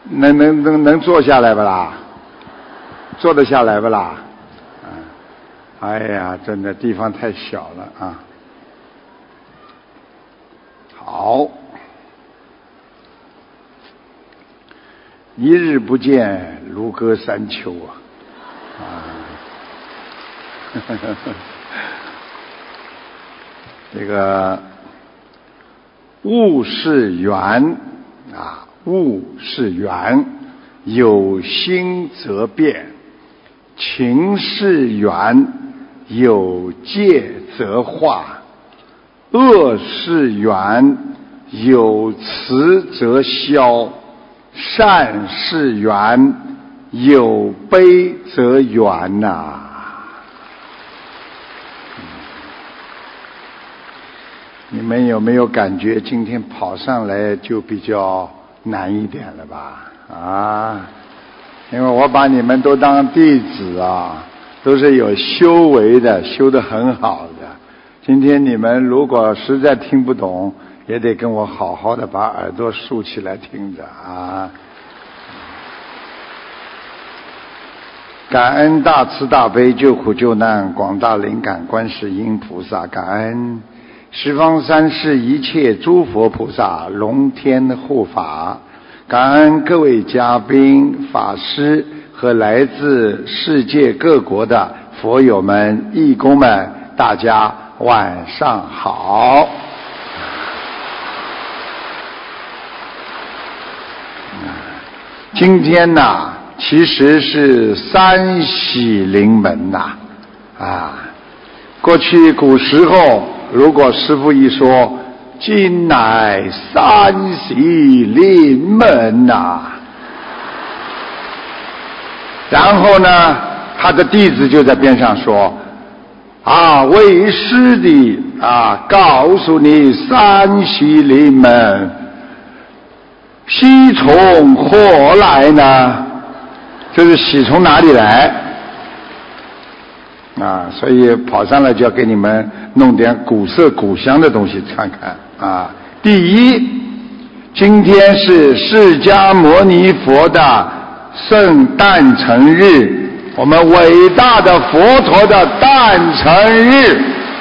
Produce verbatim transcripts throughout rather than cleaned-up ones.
能能能能坐下来不啦？坐得下来不啦？啊，哎呀，真的地方太小了啊。好，一日不见，如隔三秋啊！啊，呵呵呵这个物是缘啊，物是缘，有心则变；情是缘，有界则化；恶是缘，有慈则消；善是缘，有悲则圆呐、啊。你们有没有感觉今天跑上来就比较难一点了吧？啊，因为我把你们都当弟子啊，都是有修为的，修得很好的。今天你们如果实在听不懂，也得跟我好好的把耳朵竖起来听着啊。感恩大慈大悲救苦救难广大灵感观世音菩萨，感恩十方三世一切诸佛菩萨龙天护法，感恩各位嘉宾法师和来自世界各国的佛友们义工们，大家晚上好。今天呢其实是三喜临门呐、啊，啊，过去古时候，如果师父一说今乃三喜临门呐、啊，然后呢，他的弟子就在边上说啊，为师的啊，告诉你三喜临门，喜从何来呢？就是喜从哪里来啊？所以跑上来就要给你们弄点古色古香的东西看看啊。第一，今天是释迦牟尼佛的圣诞辰日，我们伟大的佛陀的诞辰日。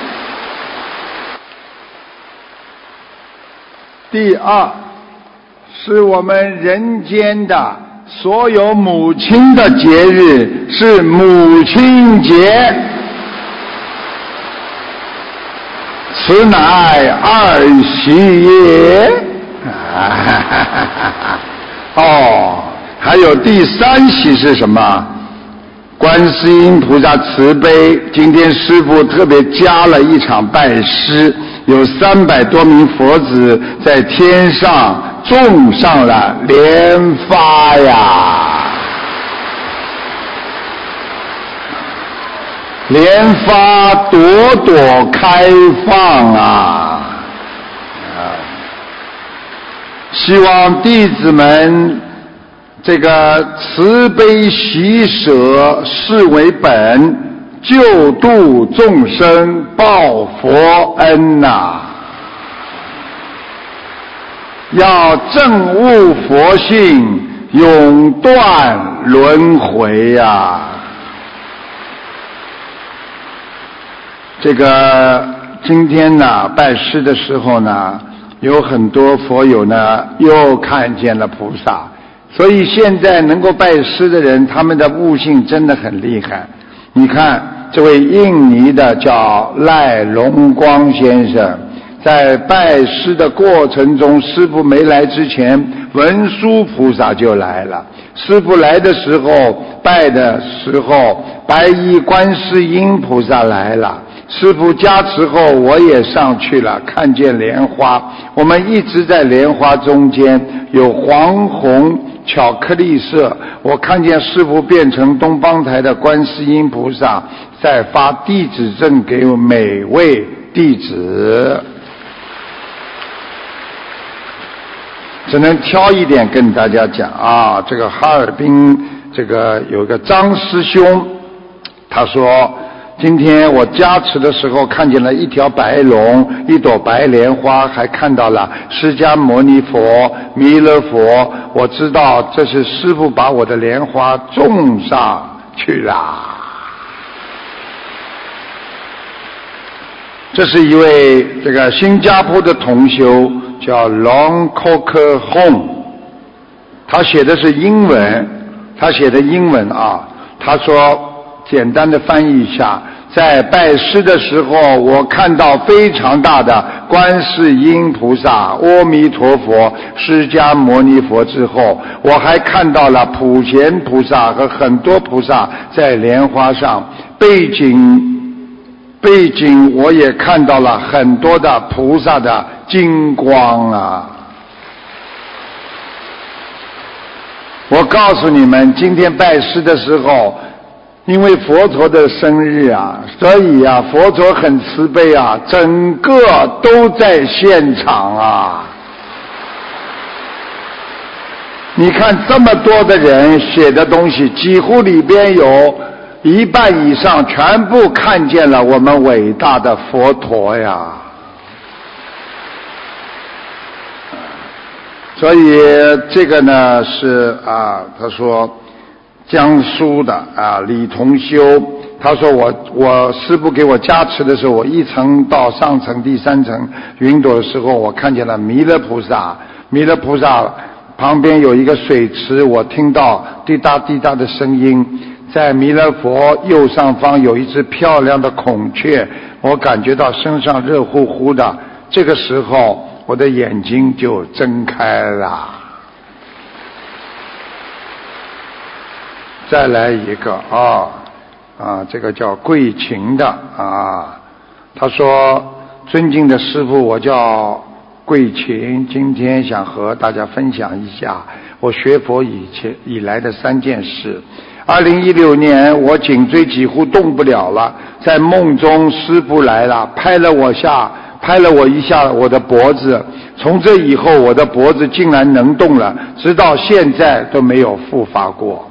第二，是我们人间的所有母亲的节日，是母亲节，此乃二喜也。哦，还有第三喜是什么？观世音菩萨慈悲，今天师父特别加了一场拜师，有三百多名佛子在天上种上了莲花呀，莲花朵朵开放啊！希望弟子们这个慈悲喜舍视为本，救度众生报佛恩呐、啊！要证悟佛性，永断轮回呀、啊！这个今天呢，拜师的时候呢，有很多佛友呢又看见了菩萨，所以现在能够拜师的人，他们的悟性真的很厉害。你看这位印尼的叫赖龙光先生，在拜师的过程中，师父没来之前，文殊菩萨就来了。师父来的时候，拜的时候，白衣观世音菩萨来了。师父加持后，我也上去了，看见莲花。我们一直在莲花中间，有黄红巧克力色。我看见师父变成东方台的观世音菩萨，在发弟子证给每位弟子。只能挑一点跟大家讲啊，这个哈尔滨这个有个张师兄，他说今天我加持的时候看见了一条白龙，一朵白莲花，还看到了释迦牟尼佛、弥勒佛。我知道这是师父把我的莲花种上去了。这是一位这个新加坡的同修，叫 Long Coker Home， 他写的是英文，他写的英文啊。他说，简单的翻译一下，在拜师的时候，我看到非常大的观世音菩萨、阿弥陀佛、释迦牟尼佛之后，我还看到了普贤菩萨和很多菩萨在莲花上，背景背景我也看到了很多的菩萨的金光啊！我告诉你们，今天拜师的时候，因为佛陀的生日啊，所以啊，佛陀很慈悲啊，整个都在现场啊。你看这么多的人写的东西，几乎里边有一半以上全部看见了我们伟大的佛陀呀。所以这个呢是啊，他说江苏的啊李同修，他说我我师父给我加持的时候，我一层到上层第三层云朵的时候，我看见了弥勒菩萨，弥勒菩萨旁边有一个水池，我听到滴答滴答的声音。在弥勒佛右上方有一只漂亮的孔雀，我感觉到身上热乎乎的，这个时候我的眼睛就睁开了。再来一个啊啊，这个叫桂琴的啊，他说：尊敬的师父，我叫桂琴，今天想和大家分享一下我学佛以前以来的三件事。二零一六年，我颈椎几乎动不了了，在梦中师父来了，拍了我下，拍了我一下我的脖子。从这以后，我的脖子竟然能动了，直到现在都没有复发过。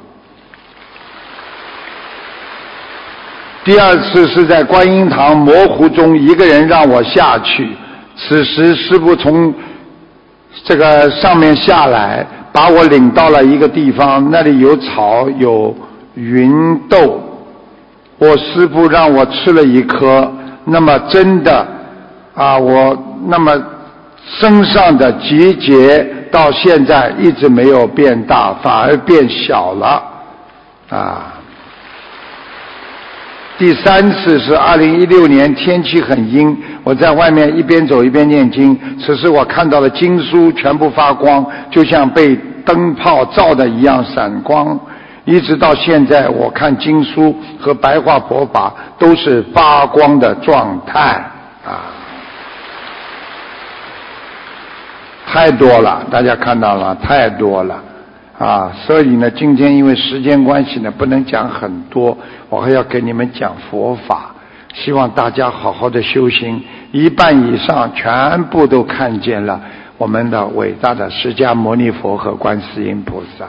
第二次是在观音堂模糊中，一个人让我下去，此时师父从这个上面下来，把我领到了一个地方，那里有草有芸豆，我师父让我吃了一颗，那么真的啊，我那么身上的结节到现在一直没有变大，反而变小了啊。第三次是二零一六年，天气很阴，我在外面一边走一边念经，此时我看到了经书全部发光，就像被灯泡照的一样闪光，一直到现在我看经书和白话佛法都是发光的状态啊，太多了，大家看到了，太多了啊！所以呢，今天因为时间关系呢，不能讲很多，我还要给你们讲佛法，希望大家好好的修行，一半以上全部都看见了我们的伟大的释迦牟尼佛和观世音菩萨。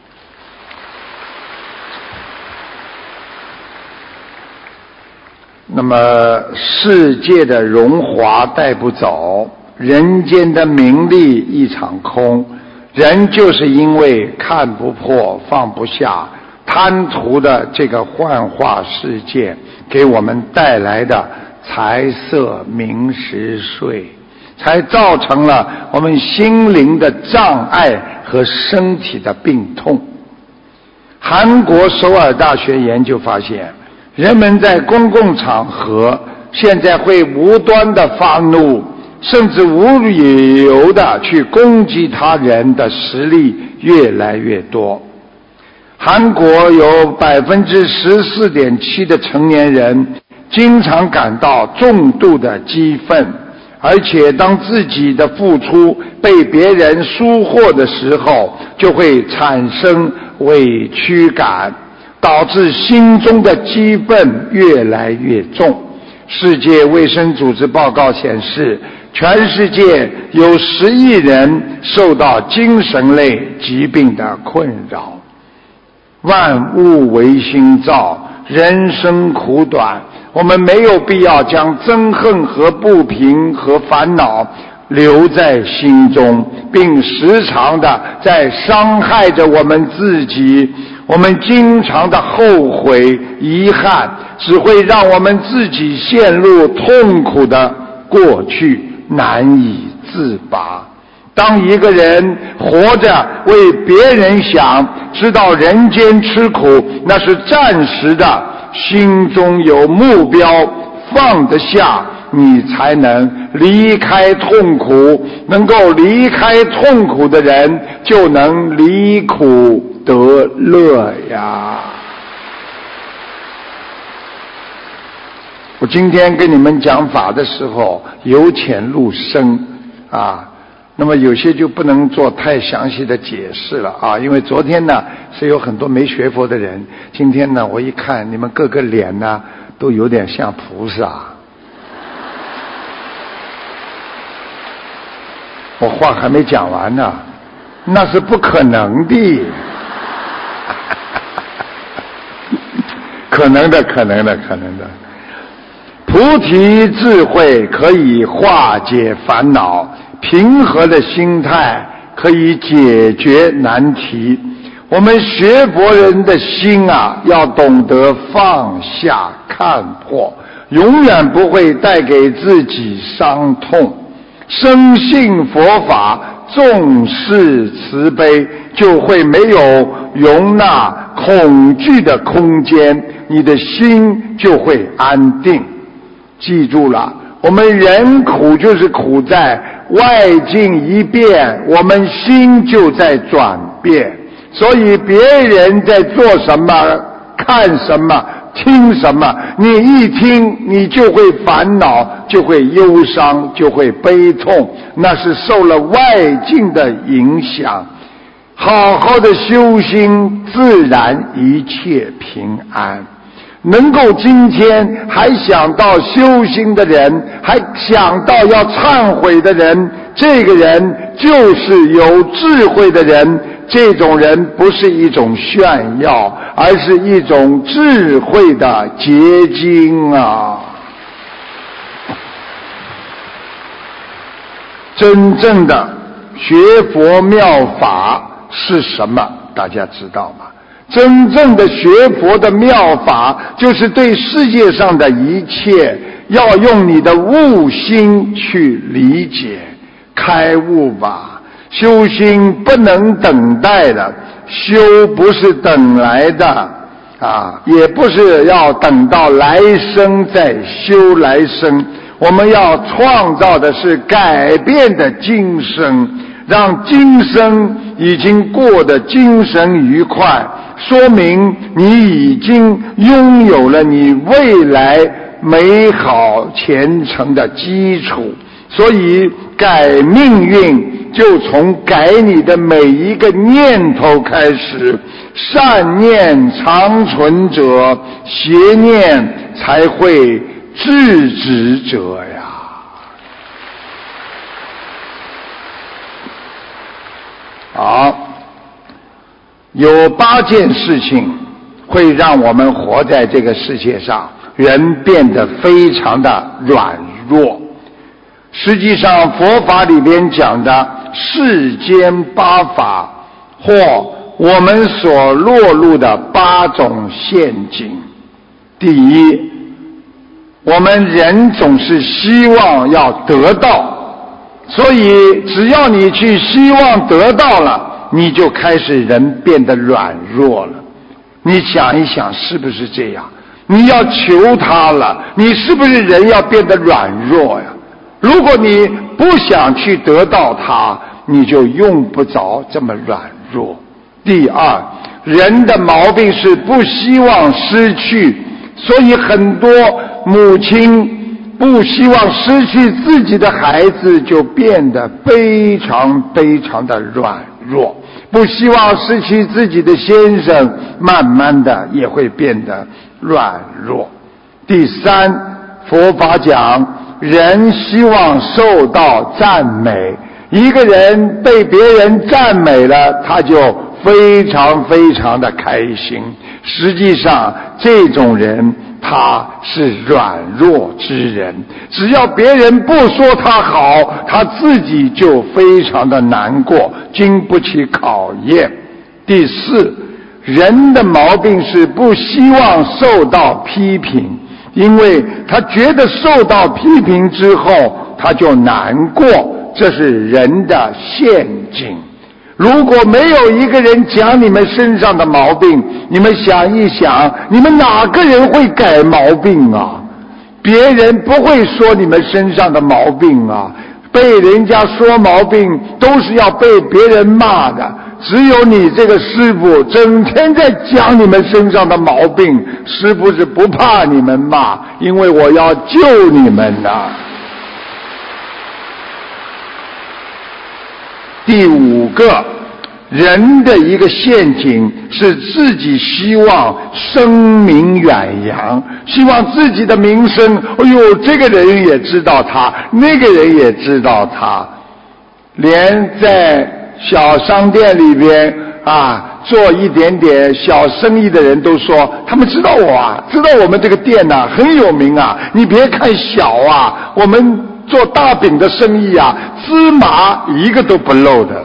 那么世界的荣华带不走，人间的名利一场空，人就是因为看不破放不下，贪图的这个幻化世界给我们带来的财色名食睡，才造成了我们心灵的障碍和身体的病痛。韩国首尔大学研究发现，人们在公共场合现在会无端的发怒，甚至无理由的去攻击他人的实力越来越多。韩国有 百分之十四点七 的成年人经常感到重度的激愤，而且当自己的付出被别人疏忽的时候，就会产生委屈感，导致心中的激愤越来越重。世界卫生组织报告显示，全世界有十亿人受到精神类疾病的困扰。万物唯心造，人生苦短， 我们没有必要将憎恨和不平和烦恼留在心中，并时常的在伤害着我们自己。我们经常的后悔遗憾，只会让我们自己陷入痛苦的过去，难以自拔。当一个人活着为别人想，知道人间吃苦那是暂时的，心中有目标，放得下，你才能离开痛苦。能够离开痛苦的人，就能离苦得乐呀。我今天跟你们讲法的时候由浅入深啊，那么有些就不能做太详细的解释了啊，因为昨天呢是有很多没学佛的人，今天呢我一看你们各个脸呢都有点像菩萨。我话还没讲完呢，那是不可能的。可能的，可能的，可能的。菩提智慧可以化解烦恼，平和的心态可以解决难题。我们学佛人的心啊，要懂得放下看破，永远不会带给自己伤痛。深信佛法，重视慈悲，就会没有容纳恐惧的空间，你的心就会安定。记住了，我们人苦就是苦在外境一变，我们心就在转变。所以别人在做什么，看什么，听什么，你一听你就会烦恼，就会忧伤，就会悲痛，那是受了外境的影响。好好的修心，自然一切平安。能够今天还想到修心的人，还想到要忏悔的人，这个人就是有智慧的人。这种人不是一种炫耀，而是一种智慧的结晶啊！真正的学佛妙法是什么？大家知道吗？真正的学佛的妙法，就是对世界上的一切，要用你的悟心去理解，开悟吧。修心不能等待的，修不是等来的啊，也不是要等到来生再修来生，我们要创造的是改变的今生，让今生已经过得精神愉快，说明你已经拥有了你未来美好前程的基础。所以改命运就从改你的每一个念头开始，善念长存者，邪念才会制止者呀。好，有八件事情会让我们活在这个世界上，人变得非常的软弱。实际上佛法里边讲的世间八法，或我们所落入的八种陷阱。第一，我们人总是希望要得到，所以只要你去希望得到了，你就开始人变得软弱了。你想一想是不是这样？你要求他了，你是不是人要变得软弱呀？如果你不想去得到它，你就用不着这么软弱。第二，人的毛病是不希望失去，所以很多母亲不希望失去自己的孩子，就变得非常非常的软弱。不希望失去自己的先生，慢慢的也会变得软弱。第三，佛法讲人希望受到赞美，一个人被别人赞美了，他就非常非常的开心。实际上这种人他是软弱之人，只要别人不说他好，他自己就非常的难过，经不起考验。第四，人的毛病是不希望受到批评，因为他觉得受到批评之后他就难过，这是人的陷阱。如果没有一个人讲你们身上的毛病，你们想一想，你们哪个人会改毛病啊？别人不会说你们身上的毛病啊，被人家说毛病都是要被别人骂的，只有你这个师父整天在讲你们身上的毛病，师父是不怕你们骂，因为我要救你们的。第五个，人的一个陷阱是自己希望声名远扬，希望自己的名声，哎呦，这个人也知道他，那个人也知道他，连在小商店里边啊做一点点小生意的人都说，他们知道我啊，知道我们这个店呐、啊、很有名啊，你别看小啊，我们做大饼的生意啊，芝麻一个都不漏的。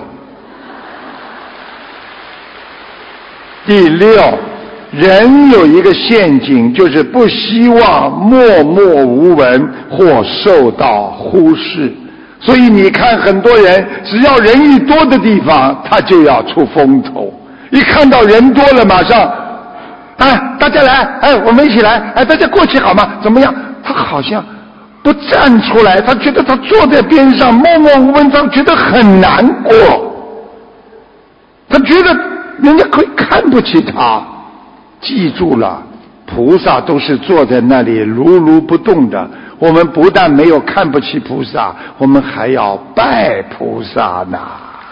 第六，人有一个陷阱，就是不希望默默无闻或受到忽视。所以你看很多人，只要人一多的地方他就要出风头，一看到人多了马上哎，大家来，哎，我们一起来，哎，大家过去好吗？怎么样？他好像不站出来，他觉得他坐在边上默默无闻，他觉得很难过，他觉得人家会看不起他。记住了，菩萨都是坐在那里如如不动的，我们不但没有看不起菩萨，我们还要拜菩萨呢。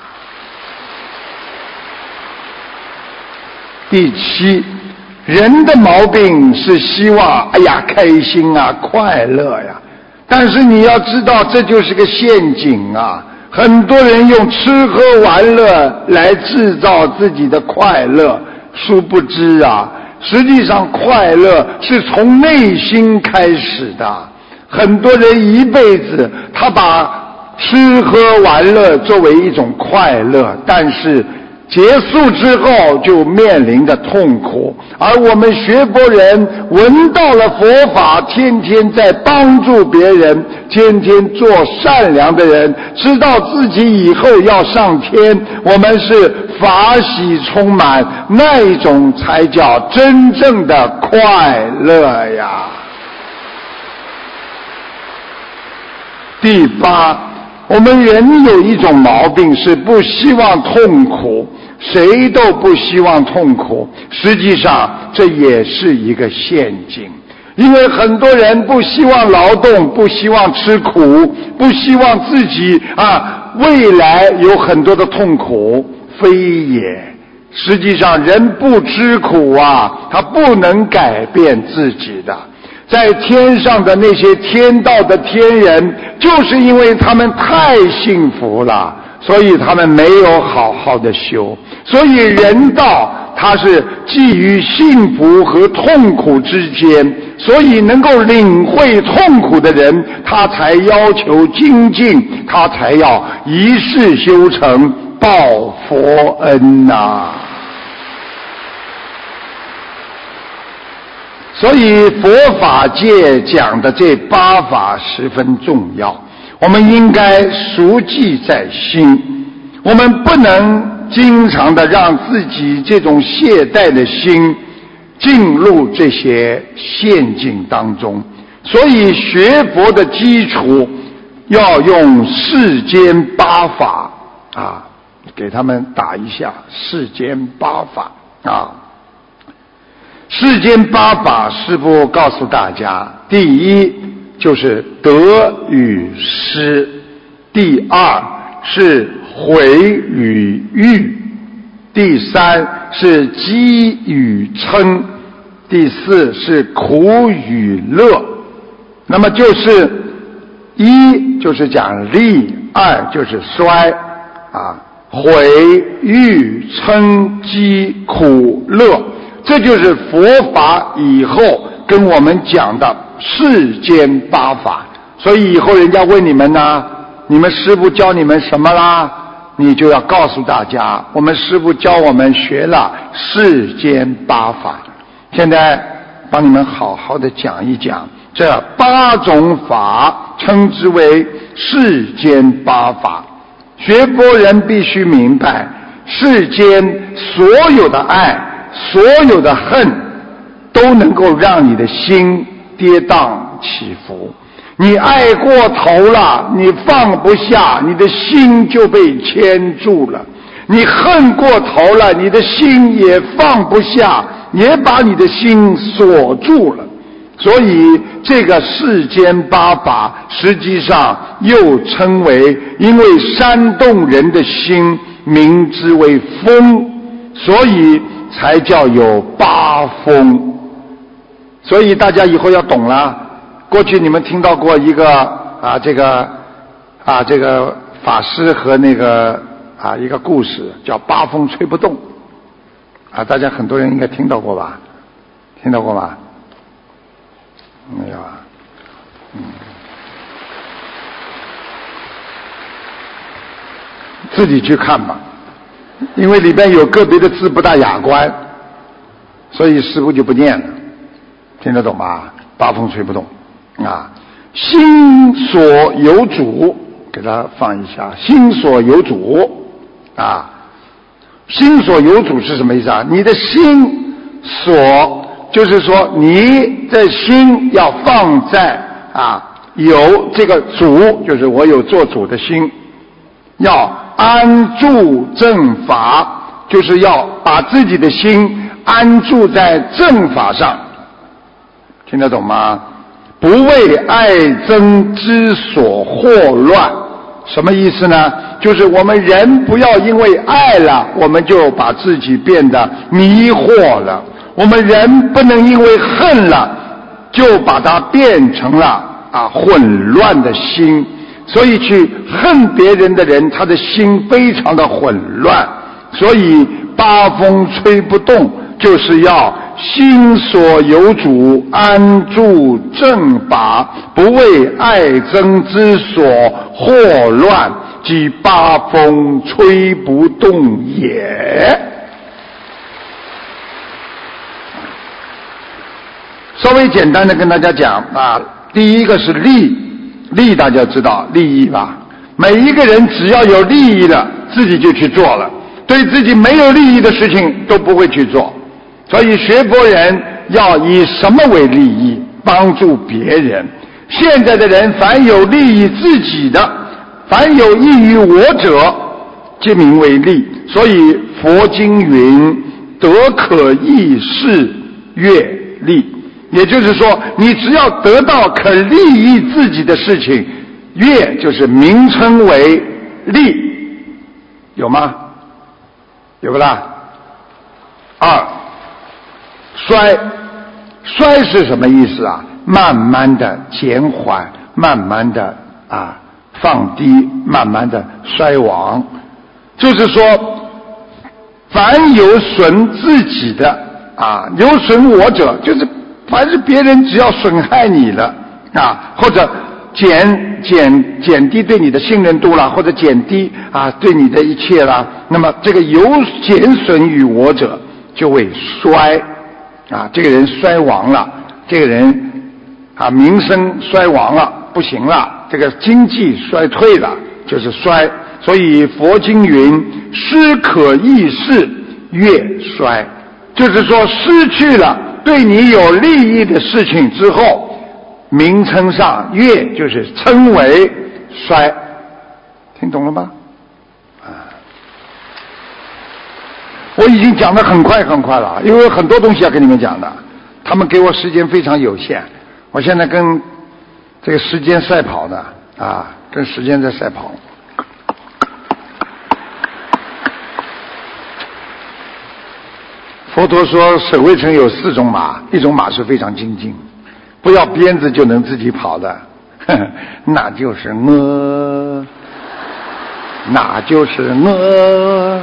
第七，人的毛病是希望哎呀开心啊快乐呀，但是你要知道这就是个陷阱啊，很多人用吃喝玩乐来制造自己的快乐，殊不知啊，实际上快乐是从内心开始的。很多人一辈子他把吃喝玩乐作为一种快乐，但是结束之后就面临着痛苦。而我们学佛人闻到了佛法，天天在帮助别人，天天做善良的人，知道自己以后要上天，我们是法喜充满，那一种才叫真正的快乐呀。第八，我们人有一种毛病是不希望痛苦，谁都不希望痛苦，实际上这也是一个陷阱。因为很多人不希望劳动，不希望吃苦，不希望自己啊未来有很多的痛苦，非也。实际上人不知苦啊，他不能改变自己的。在天上的那些天道的天人，就是因为他们太幸福了，所以他们没有好好的修。所以人道它是基于幸福和痛苦之间，所以能够领会痛苦的人，他才要求精进，他才要一世修成报佛恩呐、啊。所以佛法界讲的这八法十分重要，我们应该熟记在心，我们不能经常的让自己这种懈怠的心进入这些陷阱当中。所以学佛的基础要用世间八法啊，给他们打一下世间八法啊。世间八法师父告诉大家，第一就是得与失，第二是毁与誉，第三是积与嗔，第四是苦与乐。那么就是一就是讲利，二就是衰啊， 毁誉嗔饥苦乐，这就是佛法以后跟我们讲的世间八法。所以以后人家问你们呢，你们师父教你们什么啦？你就要告诉大家，我们师父教我们学了世间八法。现在帮你们好好的讲一讲这八种法，称之为世间八法。学佛人必须明白，世间所有的爱，所有的恨，都能够让你的心跌宕起伏。你爱过头了，你放不下，你的心就被牵住了；你恨过头了，你的心也放不下，也把你的心锁住了。所以这个世间八法实际上又称为，因为煽动人的心名之为风，所以才叫有八风。所以大家以后要懂了。过去你们听到过一个啊这个啊这个法师和那个啊一个故事，叫八风吹不动啊，大家很多人应该听到过吧？听到过吗？没有啊，嗯，自己去看吧，因为里边有个别的字不大雅观，所以师父就不念了，听得懂吧？八风吹不动啊，心所有主，给他放一下，心所有主啊，心所有主是什么意思啊？你的心所。就是说你的心要放在啊有这个主，就是我有做主的心，要安住正法，就是要把自己的心安住在正法上，听得懂吗？不为爱憎之所惑乱。什么意思呢？就是我们人不要因为爱了，我们就把自己变得迷惑了。我们人不能因为恨了，就把它变成了啊混乱的心。所以去恨别人的人，他的心非常的混乱。所以八风吹不动，就是要心所有主，安住正法，不为爱憎之所惑乱，即八风吹不动也。稍微简单的跟大家讲啊，第一个是利，利大家知道利益吧？每一个人只要有利益了，自己就去做了，对自己没有利益的事情都不会去做。所以学佛人要以什么为利益？帮助别人。现在的人凡有利益自己的，凡有益于我者，皆名为利。所以佛经云：得可益事，悦利。也就是说，你只要得到可利益自己的事情，悦就是名称为利，有吗？有不啦？二，衰，衰是什么意思啊？慢慢的减缓，慢慢的啊放低，慢慢的衰亡。就是说，凡有损自己的啊，有损我者，就是凡是别人只要损害你了啊，或者减减减低对你的信任度啦，或者减低啊对你的一切啦，那么这个有减损于我者就会衰啊，这个人衰亡了，这个人啊名声衰亡了，不行了，这个经济衰退了，就是衰。所以佛经云：失可益事，越衰。就是说失去了对你有利益的事情之后，名称上越就是称为衰。听懂了吗？啊，我已经讲得很快很快了，因为有很多东西要跟你们讲的，他们给我时间非常有限，我现在跟这个时间赛跑的啊，跟时间在赛跑。佛陀说舍卫城有四种马，一种马是非常精进，不要鞭子就能自己跑的，呵呵，那就是我。 那就是我。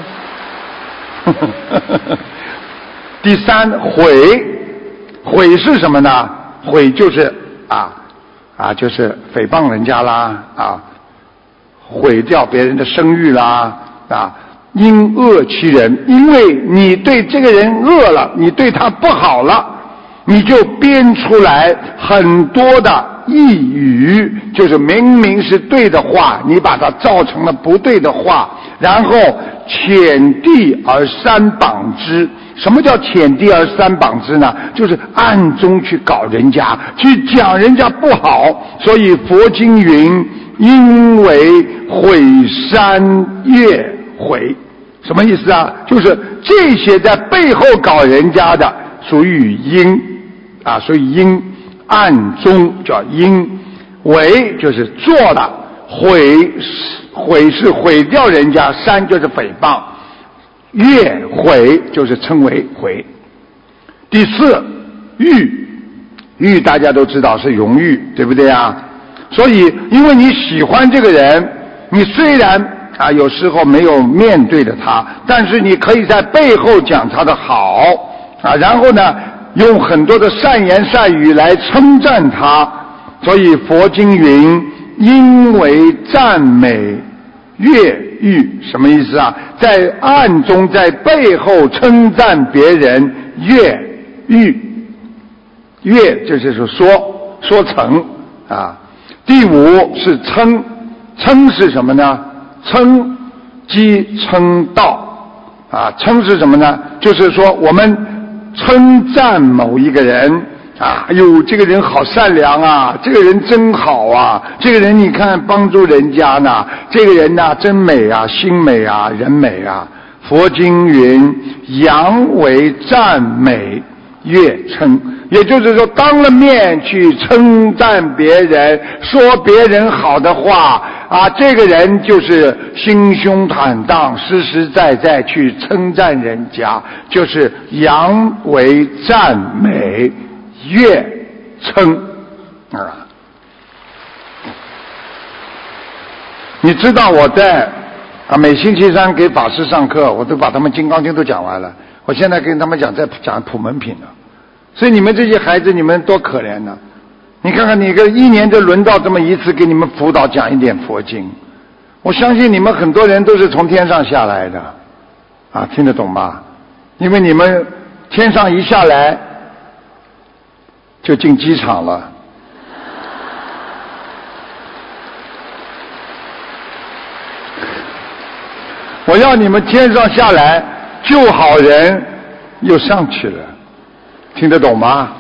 第三，毁，毁是什么呢？毁就是啊啊，就是诽谤人家啦啊，毁掉别人的声誉啦啊，因恶欺人，因为你对这个人恶了，你对他不好了，你就编出来很多的异语，就是明明是对的话，你把它造成了不对的话，然后遣地而三绑之。什么叫遣地而三绑之呢？就是暗中去搞人家，去讲人家不好。所以佛经云，因为毁三越毁，什么意思啊？就是这些在背后搞人家的属于因啊，所以因暗中叫因，为就是做了，毁毁是毁掉人家，三就是诽谤，越毁就是称为毁。第四，誉，誉大家都知道是荣誉，对不对啊？所以因为你喜欢这个人，你虽然啊有时候没有面对着他，但是你可以在背后讲他的好啊，然后呢用很多的善言善语来称赞他。所以佛经云，因为赞美越誉，什么意思啊？在暗中在背后称赞别人，越誉，越就是说说成啊。第五是称，称是什么呢？称即称道啊，称是什么呢？就是说我们称赞某一个人啊，哎呦，这个人好善良啊，这个人真好啊，这个人你看帮助人家呢，这个人呢真美啊，心美啊，人美啊。佛经云，扬为赞美越称，也就是说当了面去称赞别人，说别人好的话啊，这个人就是心胸坦荡，实实在在去称赞人家，就是扬为赞美越称啊。你知道我在啊每星期三给法师上课，我都把他们《金刚经》都讲完了，我现在跟他们讲在讲普门品了。所以你们这些孩子，你们多可怜呢！你看看，你个一年就轮到这么一次，给你们辅导讲一点佛经。我相信你们很多人都是从天上下来的，啊，听得懂吗？因为你们天上一下来，就进机场了。我要你们天上下来救好人，又上去了。听得懂吗？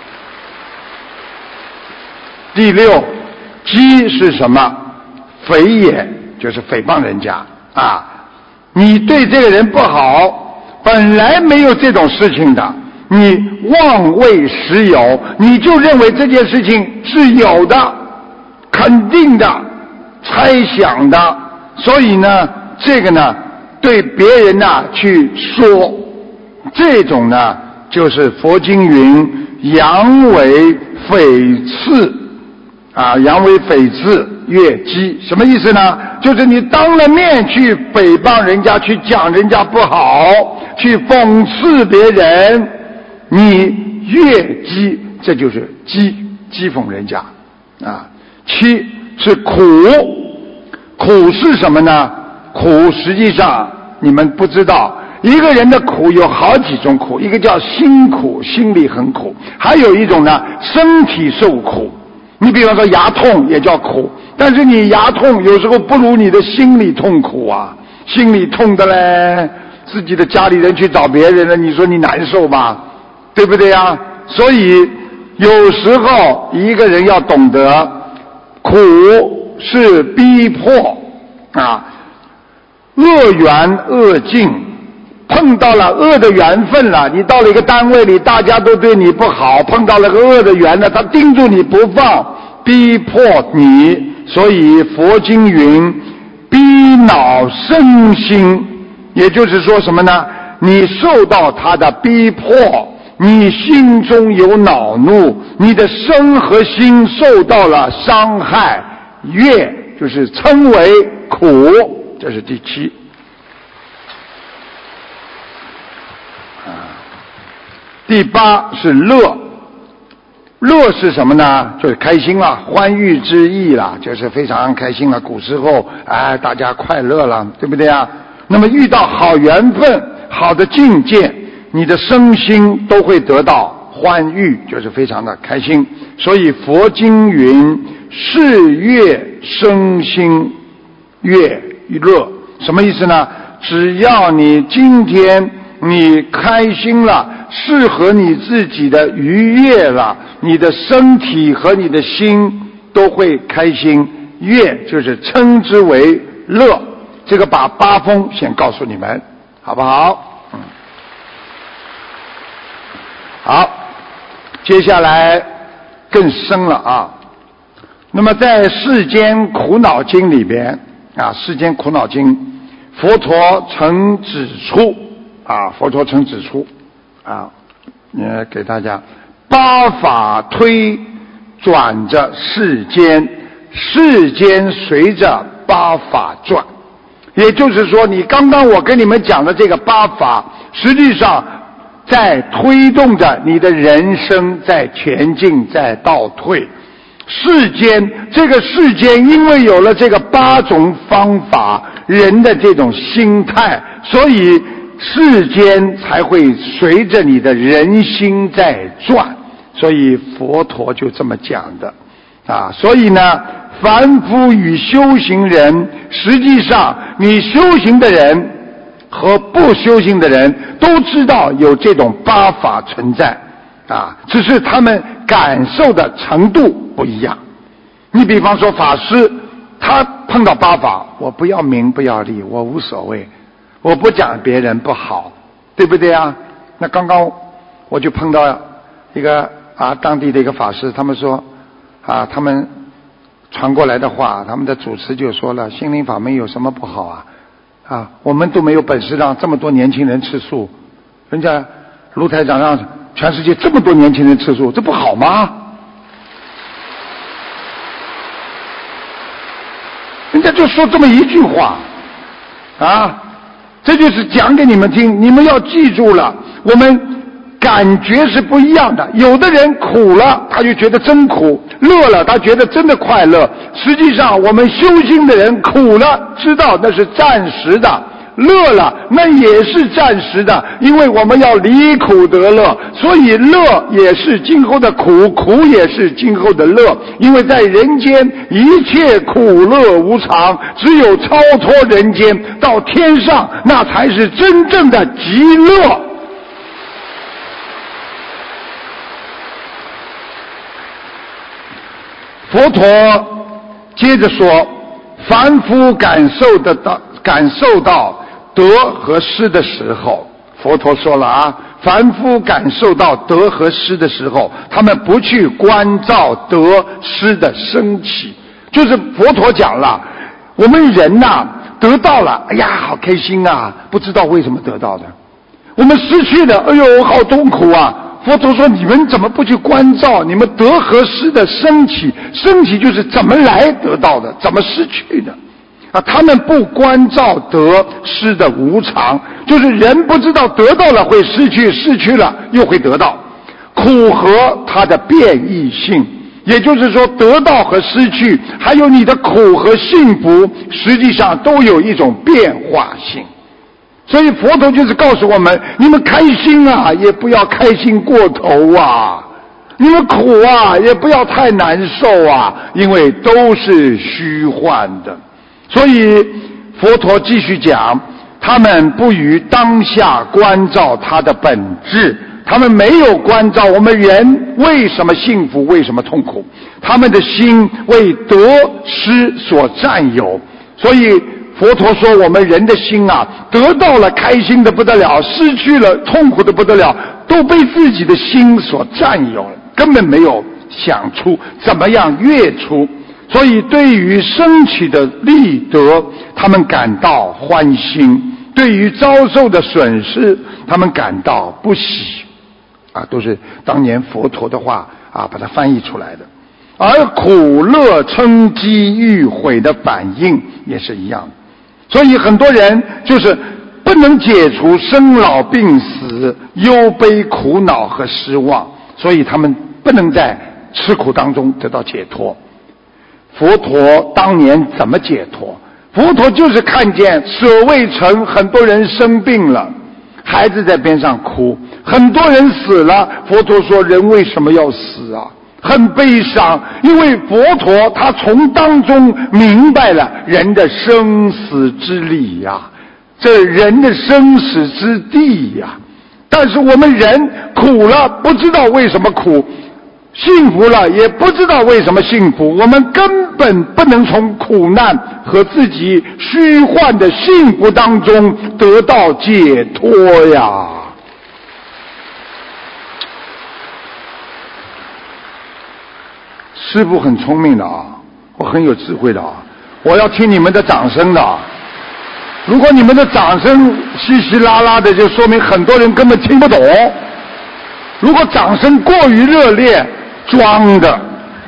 第六，讥是什么？诽也，就是诽谤人家啊！你对这个人不好，本来没有这种事情的，你妄为实有，你就认为这件事情是有的、肯定的、猜想的，所以呢，这个呢，对别人呢去说，这种呢。就是佛经云，扬为诽刺啊，扬为诽刺越讥，什么意思呢？就是你当了面去诽谤人家，去讲人家不好，去讽刺别人，你越讥，这就是讥讥讽人家啊。七是苦，苦是什么呢？苦实际上你们不知道。一个人的苦有好几种苦，一个叫心苦，心里很苦，还有一种呢，身体受苦。你比方说牙痛也叫苦，但是你牙痛有时候不如你的心里痛苦啊，心里痛的嘞，自己的家里人去找别人了，你说你难受吧，对不对呀？所以有时候一个人要懂得，苦是逼迫啊，恶缘恶境。碰到了恶的缘分了，你到了一个单位里，大家都对你不好，碰到了个恶的缘呢，他盯住你不放，逼迫你。所以佛经云，逼恼生心，也就是说什么呢？你受到他的逼迫，你心中有恼怒，你的身和心受到了伤害，越就是称为苦这是第七。啊，第八是乐。乐是什么呢？就是开心了，欢愉之意了，就是非常开心了。古时候，哎，大家快乐了，对不对啊？那么遇到好缘分、好的境界，你的身心都会得到欢愉，就是非常的开心。所以佛经云：是悦身心悦乐。什么意思呢？只要你今天你开心了，适合你自己的愉悦了，你的身体和你的心都会开心。悦就是称之为乐。这个把八风先告诉你们，好不好？嗯，好，接下来更深了啊。那么在《世间苦恼经》里边啊，《世间苦恼经》，佛陀曾指出啊，佛陀曾指出啊，也给大家八法推转着世间，世间随着八法转。也就是说，你刚刚我跟你们讲的这个八法，实际上在推动着你的人生在前进，在倒退。世间，这个世间因为有了这个八种方法，人的这种心态，所以世间才会随着你的人心在转。所以佛陀就这么讲的啊。所以呢，凡夫与修行人，实际上你修行的人和不修行的人都知道有这种八法存在啊，只是他们感受的程度不一样。你比方说法师，他碰到八法，我不要名不要利，我无所谓，我不讲别人不好，对不对啊？那刚刚我就碰到一个啊当地的一个法师，他们说啊他们传过来的话，他们的主持就说了，心灵法门有什么不好啊？啊，我们都没有本事让这么多年轻人吃素，人家卢台长让全世界这么多年轻人吃素，这不好吗？人家就说这么一句话啊，这就是讲给你们听，你们要记住了，我们感觉是不一样的。有的人苦了他就觉得真苦，乐了他觉得真的快乐。实际上我们修心的人苦了知道那是暂时的，乐了那也是暂时的，因为我们要离苦得乐，所以乐也是今后的苦，苦也是今后的乐。因为在人间一切苦乐无常，只有超脱人间到天上，那才是真正的极乐。佛陀接着说，凡夫感受得到感受到得和失的时候，佛陀说了啊，凡夫感受到得和失的时候，他们不去关照得失的升起。就是佛陀讲了，我们人呐、啊、得到了，哎呀好开心啊，不知道为什么得到的；我们失去了，哎呦好痛苦啊。佛陀说，你们怎么不去关照你们得和失的升起？升起就是怎么来得到的，怎么失去的啊？他们不关照得失的无常，就是人不知道得到了会失去，失去了又会得到。苦和它的变异性，也就是说得到和失去，还有你的苦和幸福，实际上都有一种变化性。所以佛陀就是告诉我们，你们开心啊也不要开心过头啊，你们苦啊也不要太难受啊，因为都是虚幻的。所以佛陀继续讲，他们不于当下关照他的本质，他们没有关照我们人为什么幸福，为什么痛苦，他们的心为得失所占有。所以佛陀说，我们人的心啊，得到了开心的不得了，失去了痛苦的不得了，都被自己的心所占有，根本没有想出怎么样越出。所以对于升起的利得，他们感到欢欣；对于遭受的损失，他们感到不喜。啊，都是当年佛陀的话啊，把它翻译出来的。而苦乐嗔激欲毁的反应也是一样的。 所以很多人就是不能解除生老病死、忧悲苦恼和失望，所以他们不能在吃苦当中得到解脱。佛陀当年怎么解脱？佛陀就是看见舍卫城很多人生病了，孩子在边上哭，很多人死了，佛陀说人为什么要死啊？很悲伤，因为佛陀他从当中明白了人的生死之理呀、啊，这人的生死之地呀、啊。但是我们人苦了不知道为什么苦，幸福了也不知道为什么幸福，我们根本不能从苦难和自己虚幻的幸福当中得到解脱呀。师父很聪明的啊，我很有智慧的啊，我要听你们的掌声的。如果你们的掌声稀稀拉拉的，就说明很多人根本听不懂。如果掌声过于热烈，装的。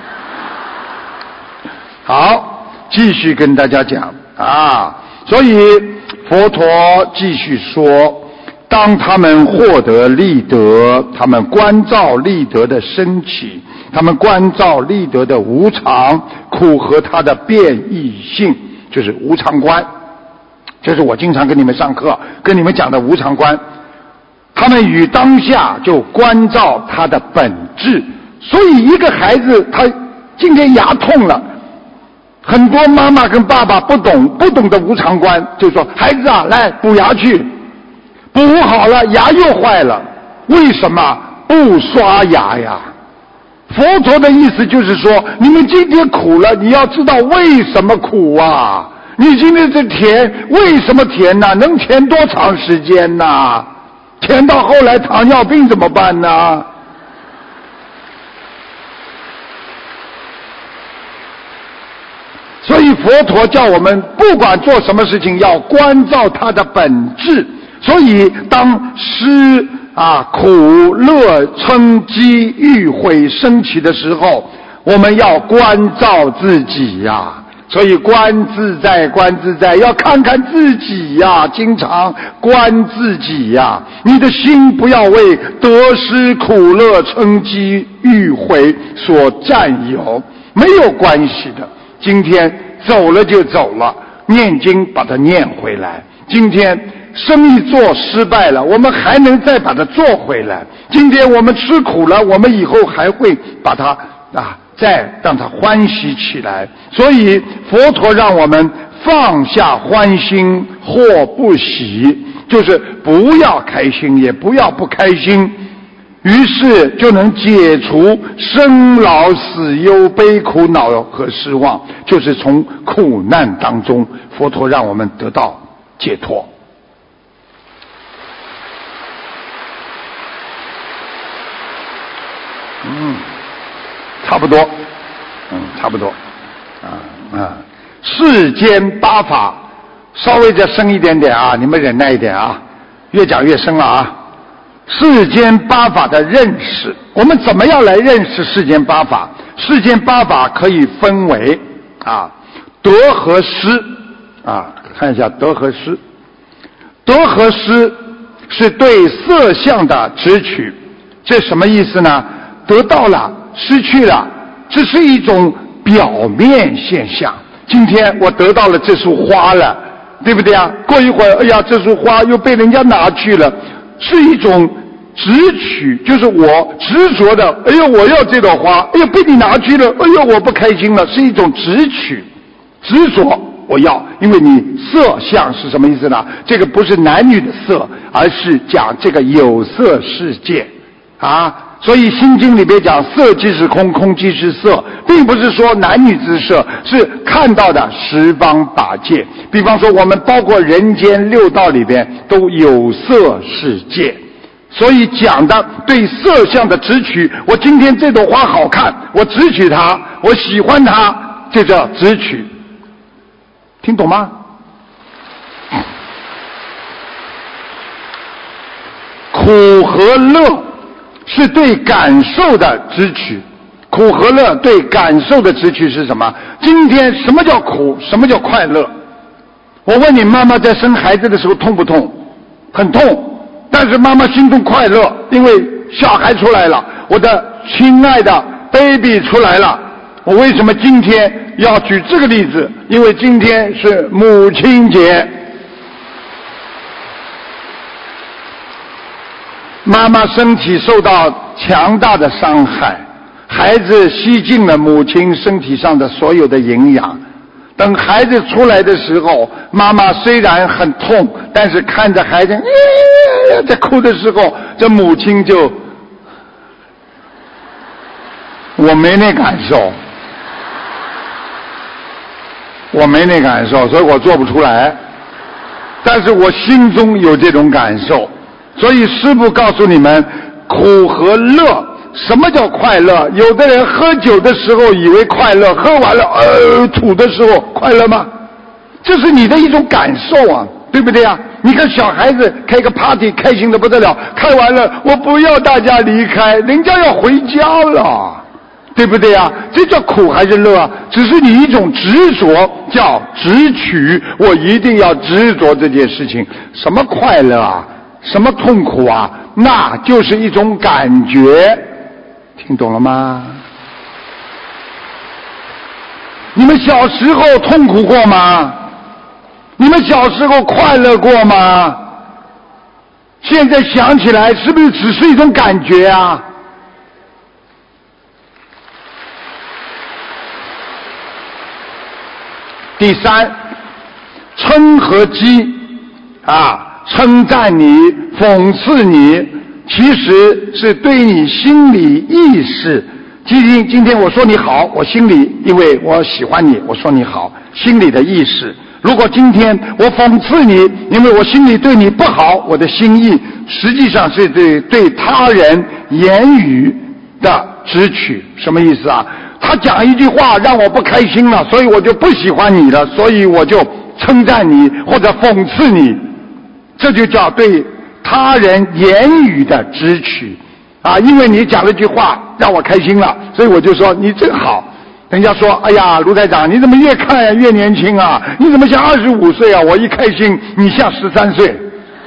好，继续跟大家讲啊，所以佛陀继续说，当他们获得利德，他们观照利德的升起，他们观照利德的无常、苦和它的变异性，就是无常观。这是我经常跟你们上课跟你们讲的无常观。他们与当下就关照它的本质。所以一个孩子他今天牙痛了，很多妈妈跟爸爸不懂不懂得无常观，就说孩子啊，来补牙去，补好了牙又坏了，为什么？不刷牙呀。佛陀的意思就是说，你们今天苦了，你要知道为什么苦啊。你今天这甜为什么甜呢？能甜多长时间呢？甜到后来糖尿病怎么办呢？所以佛陀叫我们不管做什么事情要关照它的本质。所以当失啊苦乐嗔激欲毁升起的时候，我们要关照自己呀、啊。所以观自在观自在，要看看自己呀、啊，经常观自己呀、啊。你的心不要为得失苦乐嗔激欲毁所占有，没有关系的。今天走了就走了，念经把它念回来。今天生意做失败了，我们还能再把它做回来。今天我们吃苦了，我们以后还会把它啊再让它欢喜起来。所以佛陀让我们放下欢心或不喜，就是不要开心也不要不开心，于是就能解除生老死忧悲苦恼和失望，就是从苦难当中佛陀让我们得到解脱。嗯，差不多，嗯，差不多，啊啊，世间八法，稍微再深一点点啊，你们忍耐一点啊，越讲越深了啊。世间八法的认识，我们怎么样来认识世间八法？世间八法可以分为啊得和失啊，看一下得和失。得和失是对色相的执取，这什么意思呢？得到了失去了，这是一种表面现象。今天我得到了这束花了，对不对啊？过一会儿，哎呀，这束花又被人家拿去了，是一种执取，就是我执着的，哎呦我要这朵花，哎呦被你拿去了，哎呦我不开心了，是一种执取执着我要。因为你色相是什么意思呢？这个不是男女的色，而是讲这个有色世界啊。所以心经里边讲色即是空，空即是色，并不是说男女之色，是看到的十方法界。比方说我们包括人间六道里边都有色世界，所以讲的对色相的执取，我今天这朵花好看，我执取它，我喜欢它，这叫执取。听懂吗？苦和乐是对感受的执取，苦和乐对感受的执取是什么？今天什么叫苦，什么叫快乐？ 我问你，妈妈在生孩子的时候痛不痛？很痛，但是妈妈心中快乐，因为小孩出来了，我的亲爱的 baby 出来了。我为什么今天要举这个例子？因为今天是母亲节。妈妈身体受到强大的伤害，孩子吸进了母亲身体上的所有的营养。等孩子出来的时候，妈妈虽然很痛，但是看着孩子在哭的时候，这母亲就，我没那感受，我没那感受，所以我做不出来，但是我心中有这种感受。所以师父告诉你们，苦和乐，什么叫快乐？有的人喝酒的时候以为快乐，喝完了呃吐的时候快乐吗？这是你的一种感受啊，对不对啊？你看小孩子开个 party 开心的不得了，开完了我不要大家离开，人家要回家了，对不对啊？这叫苦还是乐啊？只是你一种执着，叫执取，我一定要执着这件事情。什么快乐啊？什么痛苦啊？那就是一种感觉，听懂了吗？你们小时候痛苦过吗？你们小时候快乐过吗？现在想起来是不是只是一种感觉啊？第三，嗔和讥啊，称赞你，讽刺你，其实是对你心理意识。今天今天我说你好，我心里因为我喜欢你，我说你好，心里的意识。如果今天我讽刺你，因为我心里对你不好，我的心意实际上是对对他人言语的支取。什么意思啊？他讲一句话让我不开心了，所以我就不喜欢你了，所以我就称赞你或者讽刺你，这就叫对他人言语的支取啊！因为你讲了句话让我开心了，所以我就说你真好。人家说，哎呀，卢台长，你怎么越看越年轻啊？你怎么像二十五岁啊？我一开心，你像十三岁。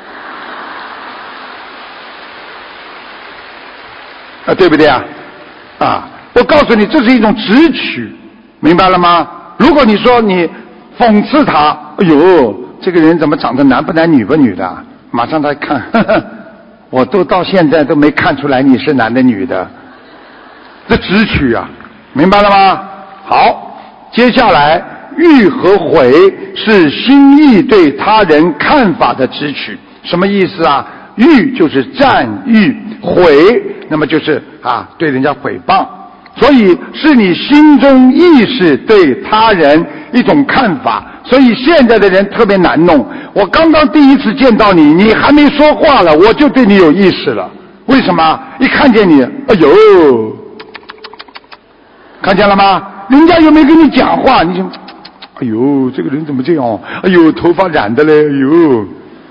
啊，对不对啊？啊，我告诉你，这是一种直取，明白了吗？如果你说你讽刺他，哎呦，这个人怎么长得男不男女不女的？马上他看，呵呵，我都到现在都没看出来你是男的女的，这直取啊，明白了吗？好，接下来欲和悔是心意对他人看法的直取，什么意思啊？欲就是赞誉，悔那么就是啊对人家诽谤，所以是你心中意识对他人一种看法。所以现在的人特别难弄，我刚刚第一次见到你，你还没说话了，我就对你有意识了。为什么？一看见你，哎呦，看见了吗？人家又没跟你讲话，你就哎呦，这个人怎么这样？哎呦，头发染的嘞，哎呦，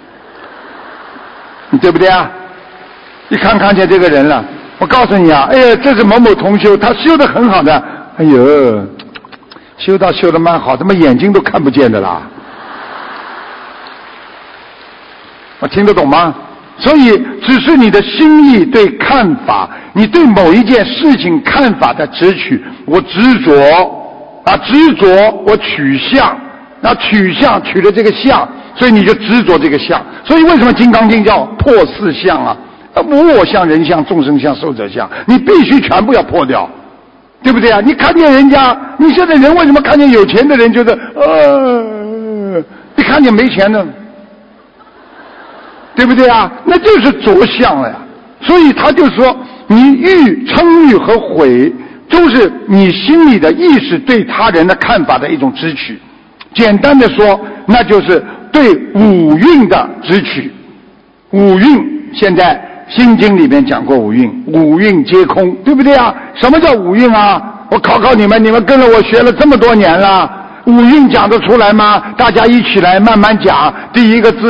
对不对啊？一看看见这个人了，我告诉你啊，哎呀，这是某某同修，他修得很好的，哎呦，修到修得蛮好，怎么眼睛都看不见的啦？我听得懂吗？所以只是你的心意对看法，你对某一件事情看法的执取，我执着啊，执着我取相，那取相取了这个相，所以你就执着这个相。所以为什么《金刚经》叫破四相啊？无我相、人相、众生相、寿者相，你必须全部要破掉，对不对啊？你看见人家，你现在人为什么看见有钱的人觉得呃，你看见没钱的？对不对啊？那就是着相了呀。所以他就说，你欲、嗔欲和悔，都是你心里的意识对他人的看法的一种支取。简单的说，那就是对五蕴的支取。五蕴，现在《心经》里面讲过五蕴，五蕴皆空，对不对啊？什么叫五蕴啊？我考考你们，你们跟了我学了这么多年了，五蕴讲得出来吗？大家一起来慢慢讲。第一个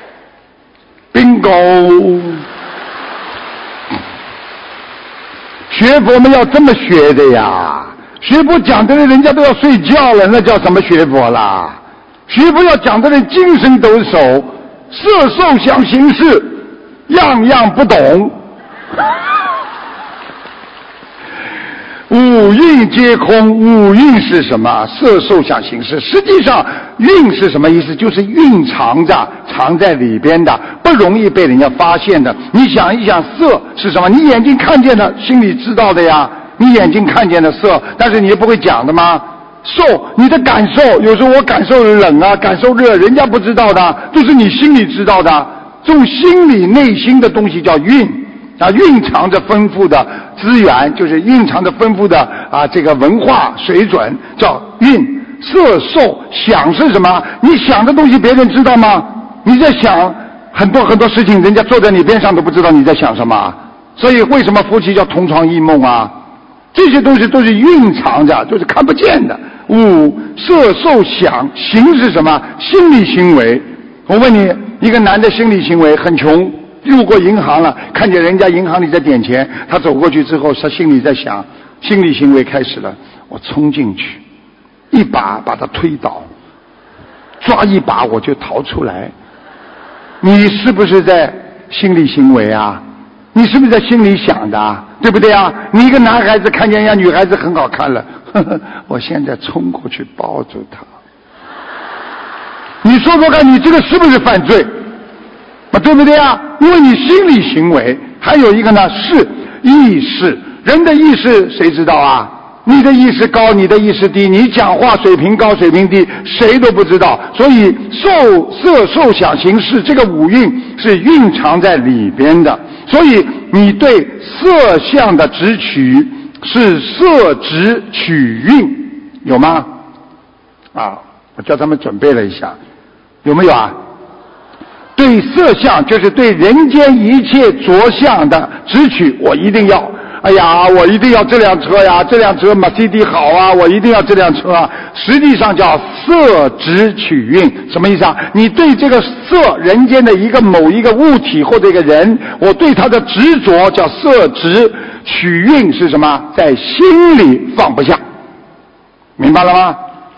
字。bingo， 学佛们要这么学的呀，学佛讲的人人家都要睡觉了，那叫什么学佛啦？学佛要讲的人精神抖擞，色受想行识样样不懂，五蕴皆空。五蕴是什么？色受想行识。实际上蕴是什么意思？就是蕴藏着，藏在里边的，不容易被人家发现的。你想一想，色是什么？你眼睛看见的，心里知道的呀。你眼睛看见的色，但是你也不会讲的吗？受，你的感受，有时候我感受冷啊，感受热，人家不知道的，都是你心里知道的。这种心理内心的东西叫蕴啊，蕴藏着丰富的资源，就是蕴藏着丰富的啊这个文化水准，叫蕴。色受想是什么？你想的东西别人知道吗？你在想很多很多事情，人家坐在你边上都不知道你在想什么。所以为什么夫妻叫同床异梦啊？这些东西都是蕴藏着，就是看不见的。五色受想行是什么？心理行为。我问你，一个男的心理行为很穷，路过银行了，看见人家银行里在点钱，他走过去之后，他心里在想，心理行为开始了，我冲进去一把把他推倒，抓一把我就逃出来。你是不是在心理行为啊？你是不是在心里想的啊？对不对啊？你一个男孩子看见人家女孩子很好看了，呵呵，我现在冲过去抱住她。你说说看，你这个是不是犯罪啊？对不对啊？因为你心理行为。还有一个呢是意识，人的意识谁知道啊？你的意识高，你的意识低，你讲话水平高水平低，谁都不知道。所以受色受想行识这个五蕴是蕴藏在里边的，所以你对色相的执取是色执取蕴，有吗？啊，我叫他们准备了一下，有没有啊？对色相就是对人间一切着相的执取，我一定要，哎呀，我一定要这辆车呀，这辆车马自达好啊，我一定要这辆车啊。实际上叫色执取蕴，什么意思啊？你对这个色，人间的一个某一个物体或者一个人，我对他的执着叫色执取蕴是什么？在心里放不下，明白了吗？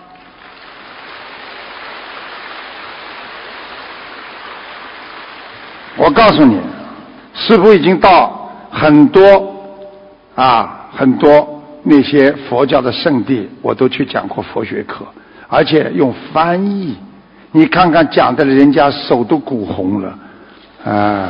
我告诉你，师父已经到很多啊很多那些佛教的圣地，我都去讲过佛学课，而且用翻译。你看看讲的人家手都鼓红了啊！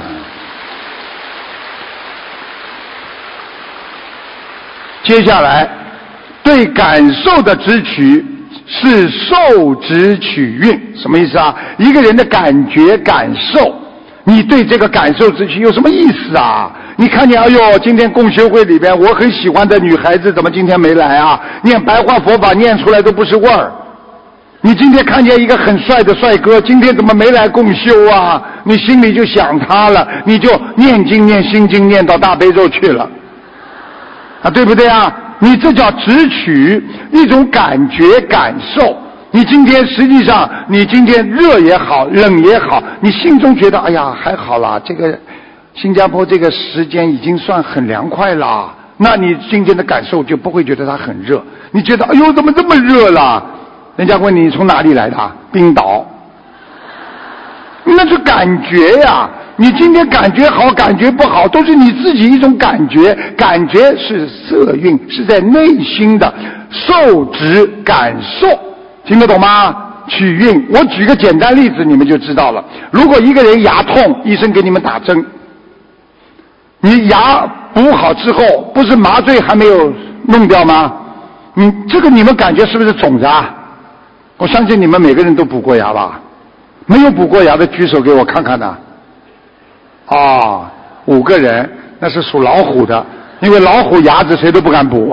接下来，对感受的执取是受执取蕴，什么意思啊？一个人的感觉感受。你对这个感受之取有什么意思啊？你看见，哎呦，今天共修会里边我很喜欢的女孩子怎么今天没来啊？念白话佛法念出来都不是味儿。你今天看见一个很帅的帅哥，今天怎么没来共修啊？你心里就想他了，你就念经念心经念到大悲咒去了啊，对不对啊？你这叫执取一种感觉感受。你今天实际上，你今天热也好，冷也好，你心中觉得，哎呀，还好啦，这个新加坡这个时间已经算很凉快啦，那你今天的感受就不会觉得它很热，你觉得，哎呦，怎么这么热啦？人家问你从哪里来的？冰岛。那是感觉呀，你今天感觉好，感觉不好，都是你自己一种感觉，感觉是色蕴，是在内心的受执感受。听得懂吗？取蕴，我举个简单例子，你们就知道了。如果一个人牙痛，医生给你们打针，你牙补好之后，不是麻醉还没有弄掉吗？你这个你们感觉是不是肿着啊？我相信你们每个人都补过牙吧？没有补过牙的举手给我看看的。哦，五个人，那是属老虎的，因为老虎牙子谁都不敢补。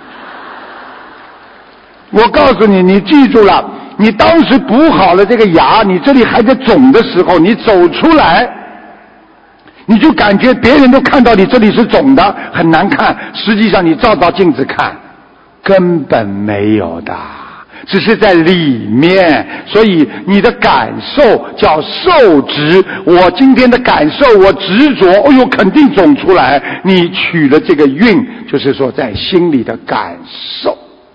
我告诉你，你记住了，你当时补好了这个牙，你这里还在肿的时候，你走出来，你就感觉别人都看到你这里是肿的，很难看。实际上你照照镜子看，根本没有的。 只是在里面，所以你的感受叫受执。我今天的感受，我执着，哎呦，肯定总出来。你取了这个运，就是说在心里的感受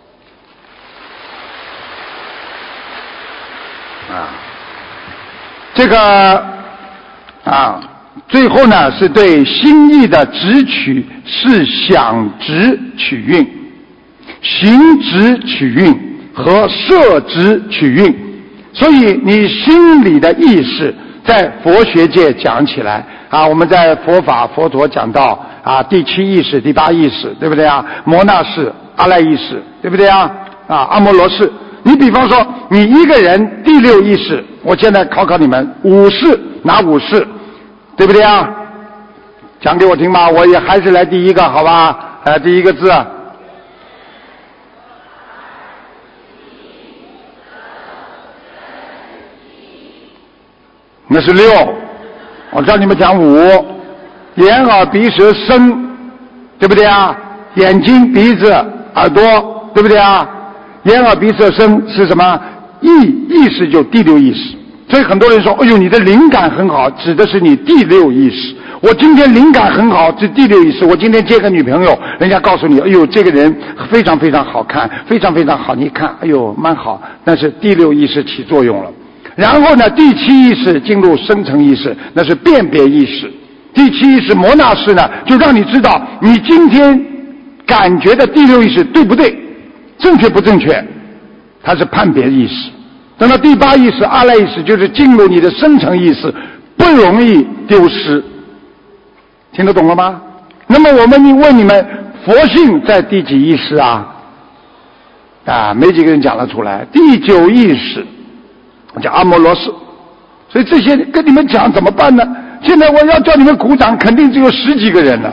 啊。这个啊，最后呢是对心意的执取，是想执取运，行执取运。和摄执取运，所以你心里的意识在佛学界讲起来啊，我们在佛法佛陀讲到啊第七意识、第八意识，对不对啊？摩那识、阿赖意识，对不对啊？啊，阿摩罗识。你比方说，你一个人第六意识，我现在考考你们，五识哪五识？对不对啊？讲给我听吧，我也还是来第一个，好吧？呃，第一个字。那是六，我叫你们讲五，眼耳鼻舌身，对不对啊？眼睛、鼻子、耳朵，对不对啊？眼耳鼻舌身是什么？意意识就第六意识。所以很多人说，哎呦，你的灵感很好，指的是你第六意识。我今天灵感很好，这第六意识。我今天接个女朋友，人家告诉你，哎呦，这个人非常非常好看，非常非常好，你看，哎呦，蛮好，那是第六意识起作用了。然后呢，第七意识进入深层意识，那是辨别意识。第七意识摩那识呢，就让你知道你今天感觉的第六意识对不对，正确不正确，它是判别意识。等到第八意识阿赖意识，就是进入你的深层意识，不容易丢失。听得懂了吗？那么我们问你们，佛性在第几意识啊？啊，没几个人讲得出来。第九意识叫阿摩罗识。所以这些跟你们讲怎么办呢？现在我要叫你们鼓掌，肯定只有十几个人了。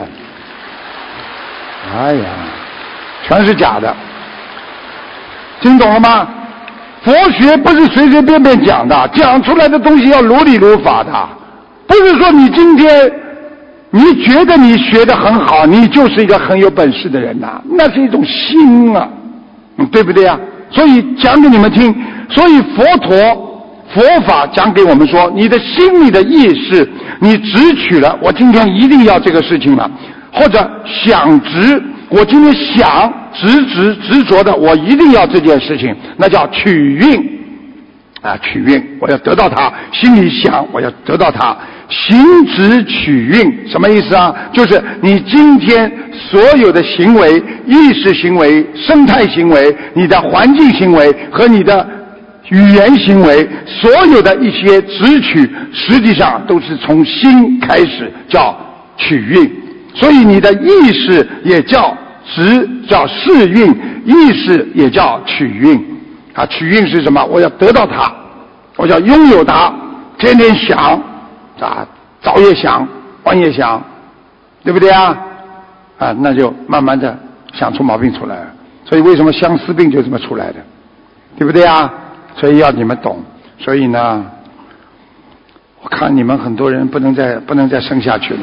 哎呀，全是假的，听懂了吗？佛学不是随随便便讲的，讲出来的东西要如理如法的，不是说你今天你觉得你学得很好，你就是一个很有本事的人呐、啊，那是一种心啊，对不对啊？所以讲给你们听，所以佛陀。佛法讲给我们说，你的心里的意识，你执取了，我今天一定要这个事情了，或者想执，我今天想执执执着的，我一定要这件事情，那叫取运啊，取运，我要得到它，心里想我要得到它，行执取运，什么意思啊？就是你今天所有的行为，意识行为、生态行为、你的环境行为和你的语言行为，所有的一些执取，实际上都是从心开始，叫取运。所以你的意识也叫执，叫识运；意识也叫取运。啊，取运是什么？我要得到它，我要拥有它，天天想，啊，早也想，晚也想，对不对啊？啊，那就慢慢的想出毛病出来了。所以为什么相思病就这么出来的，对不对啊？所以要你们懂，所以呢，我看你们很多人不能再不能再生下去了。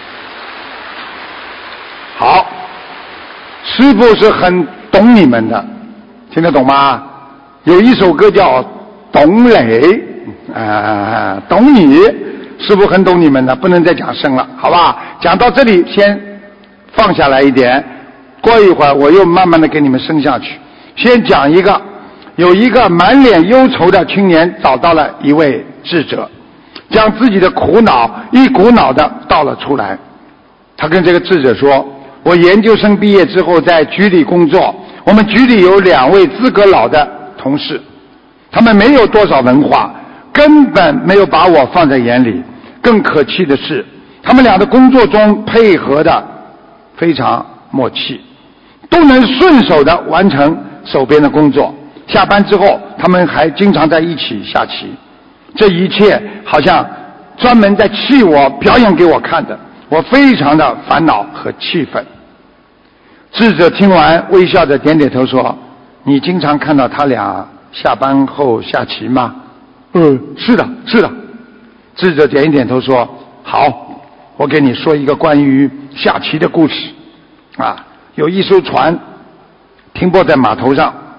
好，师父是很懂你们的，听得懂吗？有一首歌叫《懂磊》，啊，懂你，师父很懂你们的，不能再讲生了，好吧？讲到这里先放下来一点，过一会儿我又慢慢的给你们升下去。先讲一个。有一个满脸忧愁的青年找到了一位智者，将自己的苦恼一股脑的倒了出来。他跟这个智者说，我研究生毕业之后在局里工作，我们局里有两位资格老的同事，他们没有多少文化，根本没有把我放在眼里。更可气的是，他们俩的工作中配合的非常默契，都能顺手的完成手边的工作。下班之后他们还经常在一起下棋，这一切好像专门在气我，表演给我看的，我非常的烦恼和气愤。智者听完微笑着点点头说，你经常看到他俩下班后下棋吗？嗯，是的是的。智者点一点头说，好，我给你说一个关于下棋的故事啊。有一艘船停泊在码头上，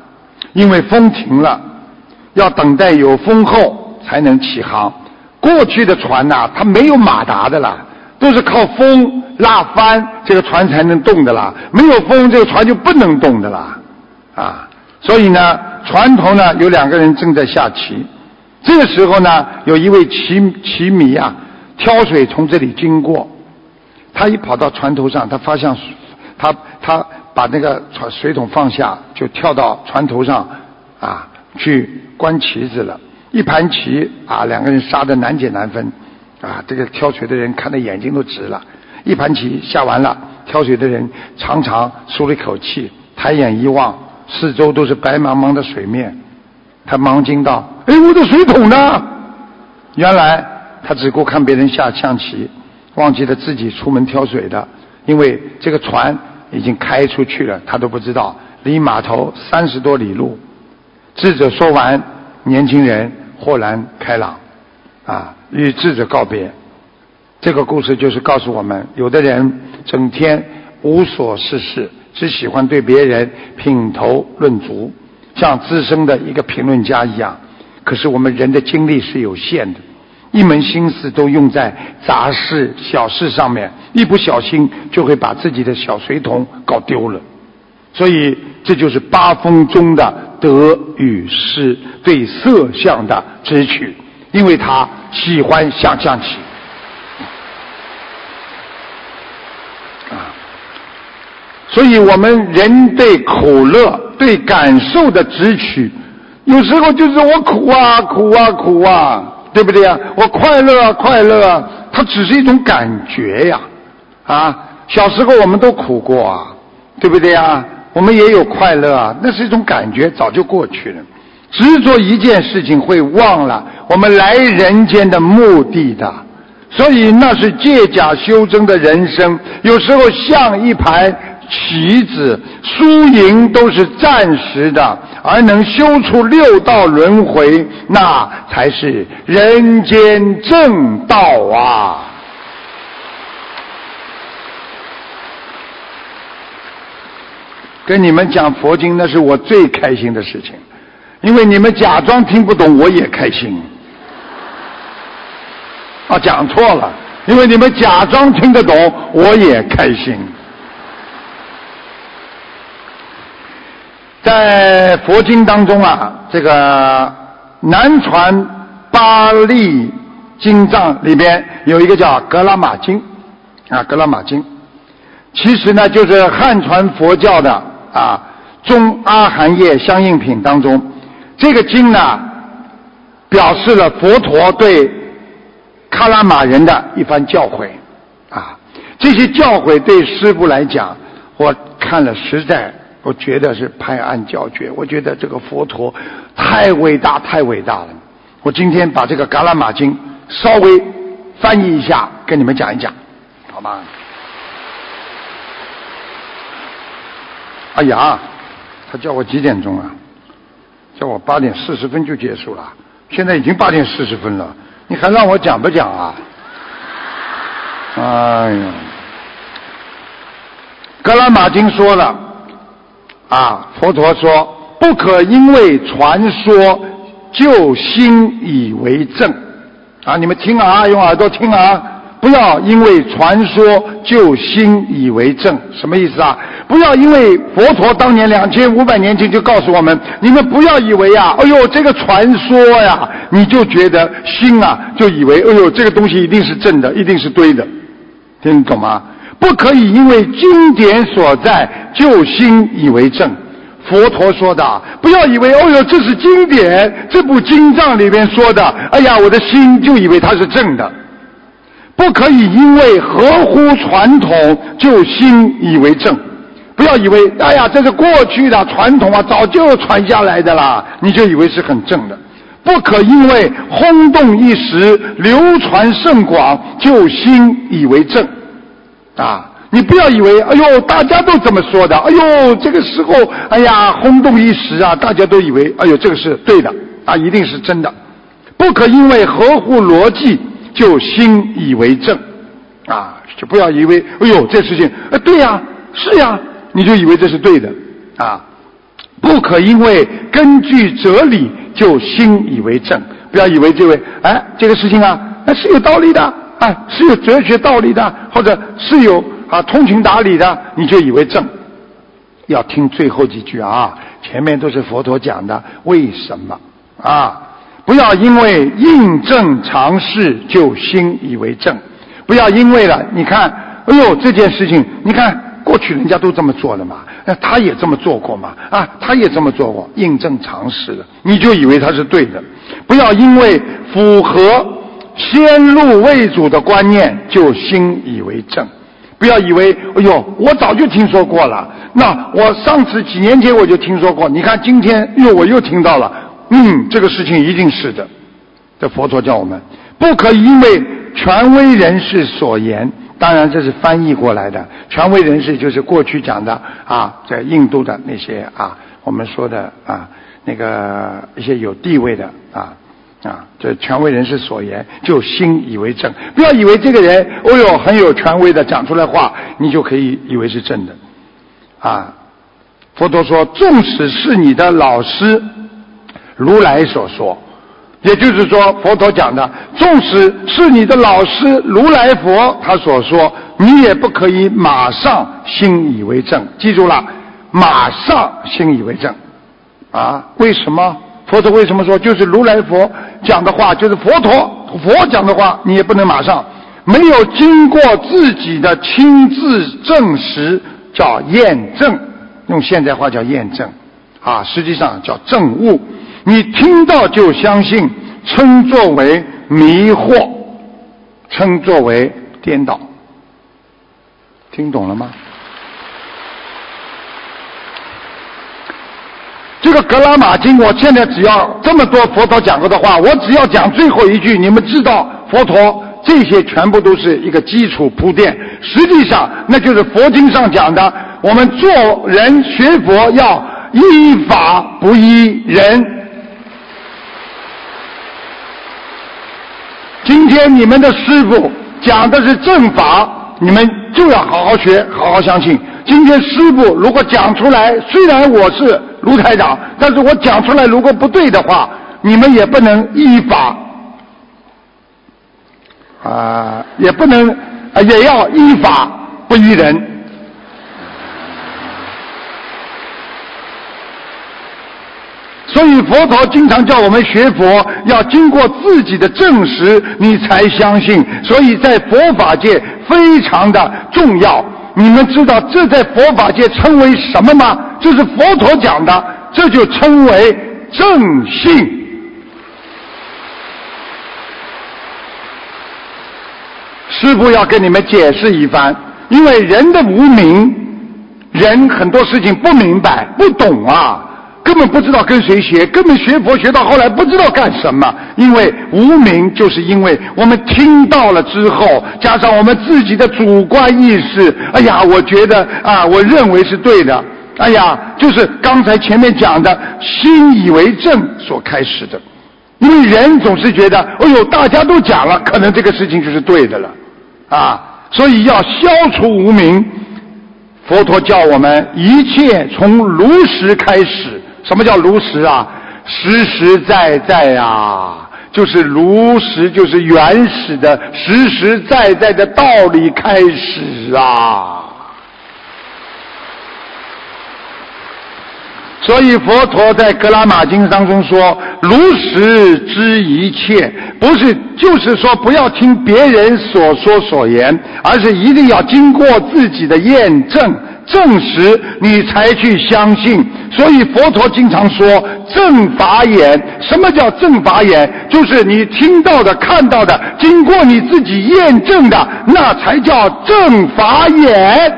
因为风停了，要等待有风后才能起航。过去的船呐、啊，它没有马达的啦，都是靠风拉帆，这个船才能动的啦。没有风，这个船就不能动的啦，啊！所以呢，船头呢有两个人正在下棋。这个时候呢，有一位棋棋迷啊，挑水从这里经过，他一跑到船头上，他发现他他把那个船水桶放下，就跳到船头上啊去观棋子了。一盘棋啊，两个人杀得难解难分啊，这个挑水的人看得眼睛都直了。一盘棋下完了，挑水的人长长舒了一口气，抬眼一望，四周都是白茫茫的水面，他忙惊道：哎，我的水桶呢？原来他只顾看别人下象棋，忘记了自己出门挑水的，因为这个船已经开出去了，他都不知道，离码头三十多里路。智者说完，年轻人豁然开朗啊，与智者告别。这个故事就是告诉我们，有的人整天无所事事，只喜欢对别人品头论足，像资深的一个评论家一样。可是我们人的精力是有限的，一门心思都用在杂事小事上面，一不小心就会把自己的小水桶搞丢了。所以这就是八风中的得与失，对色相的支取，因为他喜欢下象棋啊。所以我们人对苦乐对感受的支取，有时候就是我苦啊苦啊苦啊，对不对啊？我快乐啊快乐啊，它只是一种感觉呀啊！小时候我们都苦过啊，对不对啊？我们也有快乐啊，那是一种感觉，早就过去了。执着一件事情会忘了我们来人间的目的的，所以那是借假修真的人生。有时候像一盘棋子，输赢都是暂时的，而能修出六道轮回，那才是人间正道啊！跟你们讲佛经，那是我最开心的事情，因为你们假装听不懂，我也开心。啊，讲错了，因为你们假装听得懂，我也开心。在佛经当中啊，这个南传巴利经藏里边有一个叫格拉玛经啊，格拉玛经，其实呢就是汉传佛教的啊中阿含叶相应品当中，这个经呢表示了佛陀对喀拉玛人的一番教诲啊。这些教诲对师父来讲，我看了实在我觉得是拍案叫绝，我觉得这个佛陀太伟大太伟大了。我今天把这个嘎拉玛经稍微翻译一下跟你们讲一讲，好吗？哎呀，他叫我几点钟啊？叫我八点四十分就结束了，现在已经八点四十分了，你还让我讲不讲啊？哎呀，格拉玛经说了啊，佛陀说不可因为传说就心以为正啊！你们听啊，用耳朵听啊，不要因为传说就心以为正。什么意思啊？不要因为佛陀当年两千五百年前就告诉我们，你们不要以为啊，哎呦这个传说呀，你就觉得心啊就以为哎呦这个东西一定是正的，一定是对的，听懂吗？不可以因为经典所在就心以为正。佛陀说的，不要以为哦哟这是经典，这部经藏里边说的，哎呀我的心就以为它是正的。不可以因为合乎传统就心以为正，不要以为哎呀这是过去的传统啊，早就传下来的啦，你就以为是很正的。不可因为轰动一时流传甚广就心以为正啊！你不要以为哎呦大家都这么说的，哎呦这个时候哎呀轰动一时啊，大家都以为哎呦这个是对的啊，一定是真的。不可因为合乎逻辑就心以为正啊，就不要以为哎呦这事情哎对呀是呀，你就以为这是对的啊。不可因为根据哲理就信以为正。不要以为这位哎这个事情啊，那是有道理的啊，是有哲学道理的，或者是有啊通情达理的，你就以为正。要听最后几句啊，前面都是佛陀讲的为什么啊，不要因为印证常识就信以为正。不要因为了你看哎呦这件事情你看过去人家都这么做了嘛，那他也这么做过嘛，啊他也这么做过，印证常识了，你就以为他是对的。不要因为符合先入为主的观念就信以为正。不要以为哎呦我早就听说过了，那我上次几年前我就听说过，你看今天哟我又听到了，嗯这个事情一定是的。这佛陀叫我们不可以因为权威人士所言，当然这是翻译过来的，权威人士就是过去讲的啊，在印度的那些啊我们说的啊那个一些有地位的啊啊，这权威人士所言就信以为正。不要以为这个人哦哟很有权威的讲出来话，你就可以以为是正的啊。佛陀说纵使是你的老师如来所说，也就是说佛陀讲的纵使是你的老师如来佛他所说，你也不可以马上信以为正。记住了，马上信以为正啊。为什么佛陀为什么说就是如来佛讲的话，就是佛陀佛讲的话你也不能马上，没有经过自己的亲自证实叫验证，用现代话叫验证啊，实际上叫证悟。你听到就相信，称作为迷惑，称作为颠倒。听懂了吗？这个格拉玛经我现在只要这么多佛陀讲过的话，我只要讲最后一句，你们知道佛陀这些全部都是一个基础铺垫，实际上那就是佛经上讲的，我们做人学佛要依法不依人。今天你们的师父讲的是正法，你们就要好好学，好好相信。今天师父如果讲出来，虽然我是卢台长，但是我讲出来如果不对的话，你们也不能依法啊、呃，也不能、呃、也要依法不依人。所以佛陀经常叫我们学佛要经过自己的证实你才相信，所以在佛法界非常的重要。你们知道这在佛法界称为什么吗？这是佛陀讲的，这就称为正信。师父要跟你们解释一番，因为人的无明，人很多事情不明白不懂啊，根本不知道跟谁学，根本学佛学到后来不知道干什么。因为无明就是因为我们听到了之后，加上我们自己的主观意识，哎呀我觉得啊我认为是对的，哎呀就是刚才前面讲的信以为正所开始的。因为人总是觉得哎呦大家都讲了，可能这个事情就是对的了啊，所以要消除无明。佛陀叫我们一切从如实开始。什么叫如实啊？实实在在啊，就是如实，就是原始的实实在在的道理开始啊。所以佛陀在格拉玛经当中说如实知一切，不是就是说不要听别人所说所言，而是一定要经过自己的验证证实你才去相信。所以佛陀经常说正法眼。什么叫正法眼？就是你听到的看到的经过你自己验证的，那才叫正法眼。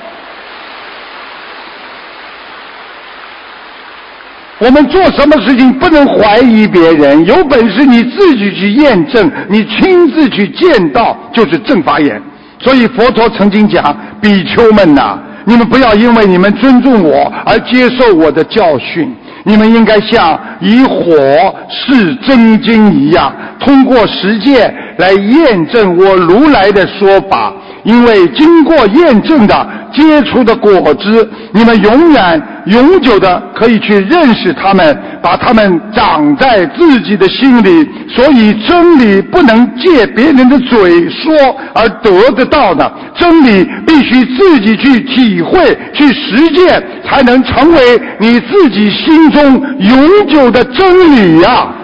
我们做什么事情不能怀疑别人，有本事你自己去验证，你亲自去见到，就是正法眼。所以佛陀曾经讲，比丘们呐、啊，你们不要因为你们尊重我而接受我的教训，你们应该像以火试真经一样，通过实践来验证我如来的说法。 因为经过验证的结出的果子，你们永远永久的可以去认识他们，把他们长在自己的心里。所以真理不能借别人的嘴说而得得到的，真理必须自己去体会去实践，才能成为你自己心中永久的真理呀、啊！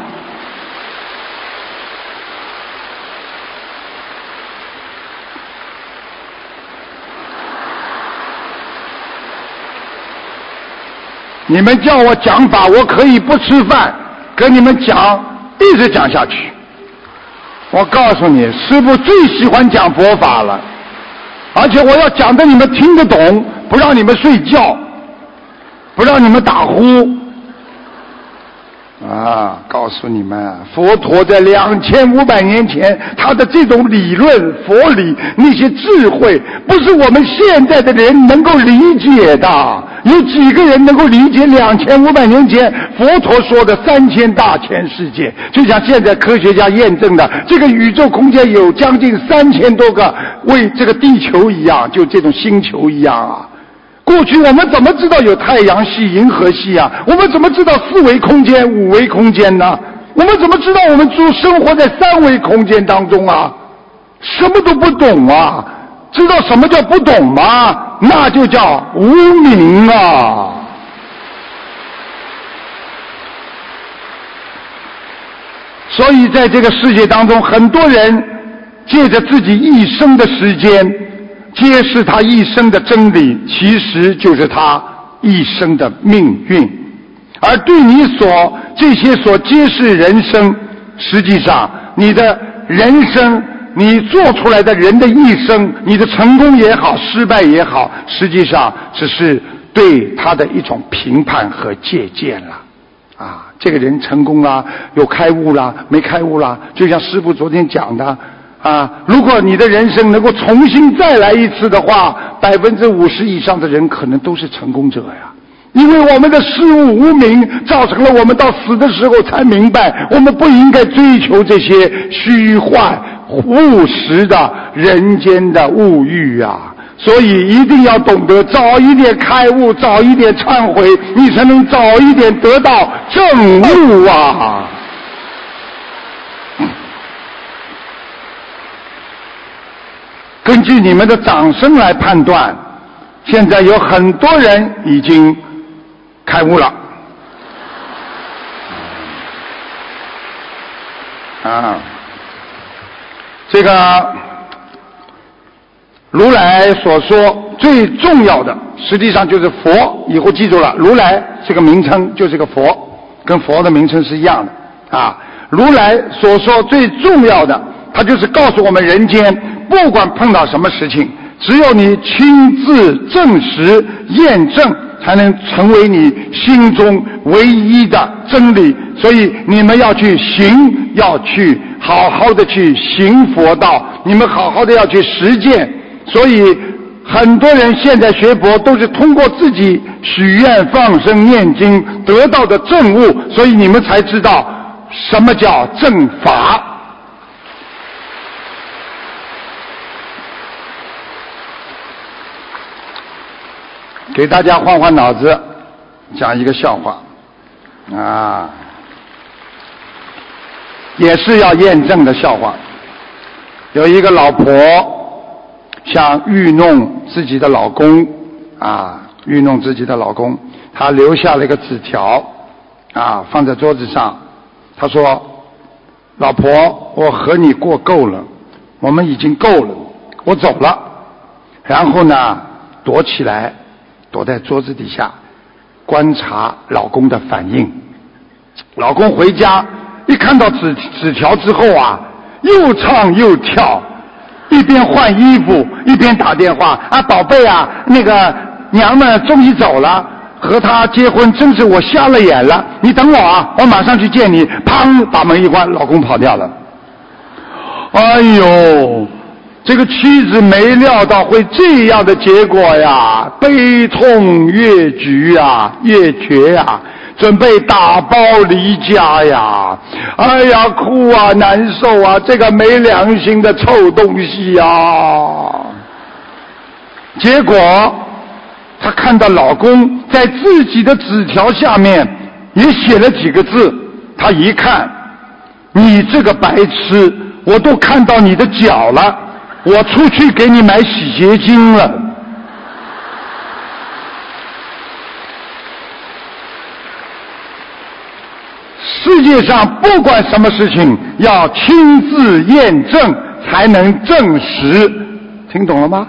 你们叫我讲法，我可以不吃饭跟你们讲，一直讲下去。我告诉你，师父最喜欢讲佛法了，而且我要讲的你们听得懂，不让你们睡觉，不让你们打呼啊！告诉你们，佛陀在两千五百年前，他的这种理论、佛理那些智慧，不是我们现在的人能够理解的。有几个人能够理解两千五百年前佛陀说的三千大千世界？就像现在科学家验证的，这个宇宙空间有将近三千多个为这个地球一样，就这种星球一样啊。过去我们怎么知道有太阳系、银河系啊？我们怎么知道四维空间、五维空间呢？我们怎么知道我们住生活在三维空间当中啊？什么都不懂啊！知道什么叫不懂吗？那就叫无明啊！所以在这个世界当中，很多人借着自己一生的时间揭示他一生的真理，其实就是他一生的命运。而对你所这些所揭示人生，实际上你的人生，你做出来的人的一生，你的成功也好，失败也好，实际上只是对他的一种评判和借鉴了。啊，这个人成功啦，有开悟啦，没开悟啦，就像师父昨天讲的啊，如果你的人生能够重新再来一次的话，百分之五十以上的人可能都是成功者呀。因为我们的事物无明，造成了我们到死的时候才明白，我们不应该追求这些虚幻务实的人间的物欲啊。所以一定要懂得早一点开悟，早一点忏悔，你才能早一点得到正悟啊。根据你们的掌声来判断，现在有很多人已经开悟了啊。这个如来所说最重要的，实际上就是佛。以后记住了，如来这个名称就是个佛，跟佛的名称是一样的啊。如来所说最重要的，他就是告诉我们人间，不管碰到什么事情，只有你亲自证实验证，才能成为你心中唯一的真理。所以你们要去行，要去好好的去行佛道，你们好好的要去实践。所以很多人现在学佛都是通过自己许愿、放生、念经得到的证悟，所以你们才知道什么叫正法。给大家换换脑子，讲一个笑话啊，也是要验证的笑话。有一个老婆想愚弄自己的老公啊，愚弄自己的老公，她留下了一个纸条啊，放在桌子上。她说：“老婆，我和你过够了，我们已经够了，我走了。”然后呢，躲起来。躲在桌子底下观察老公的反应。老公回家一看到纸纸条之后啊，又唱又跳，一边换衣服一边打电话啊，宝贝啊，那个娘们终于走了，和他结婚真是我瞎了眼了，你等我啊，我马上去见你。砰，把门一关，老公跑掉了。哎呦，这个妻子没料到会这样的结果呀，悲痛越局呀，越绝呀，准备打包离家呀。哎呀，哭啊，难受啊，这个没良心的臭东西呀！ 结果她看到老公在自己的纸条下面也写了几个字，她一看，你这个白痴，我都看到你的脚了，我出去给你买洗洁精了。世界上不管什么事情要亲自验证才能证实，听懂了吗？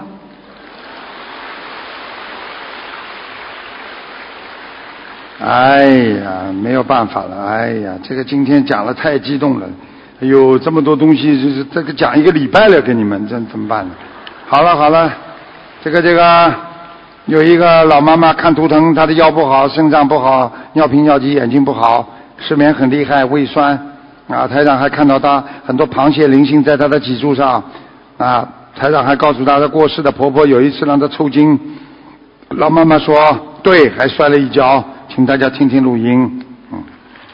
哎呀，没有办法了，哎呀，这个今天讲了太激动了，哎呦，这么多东西，就是这个讲一个礼拜了，给你们，这怎么办呢？好了好了，这个这个有一个老妈妈看图腾，她的腰不好，肾脏不好，尿频尿急，眼睛不好，失眠很厉害，胃酸啊。台长还看到她很多螃蟹灵性在她的脊柱上啊。台长还告诉她，她过世的婆婆有一次让她抽筋，老妈妈说对，还摔了一跤，请大家听听录音。嗯。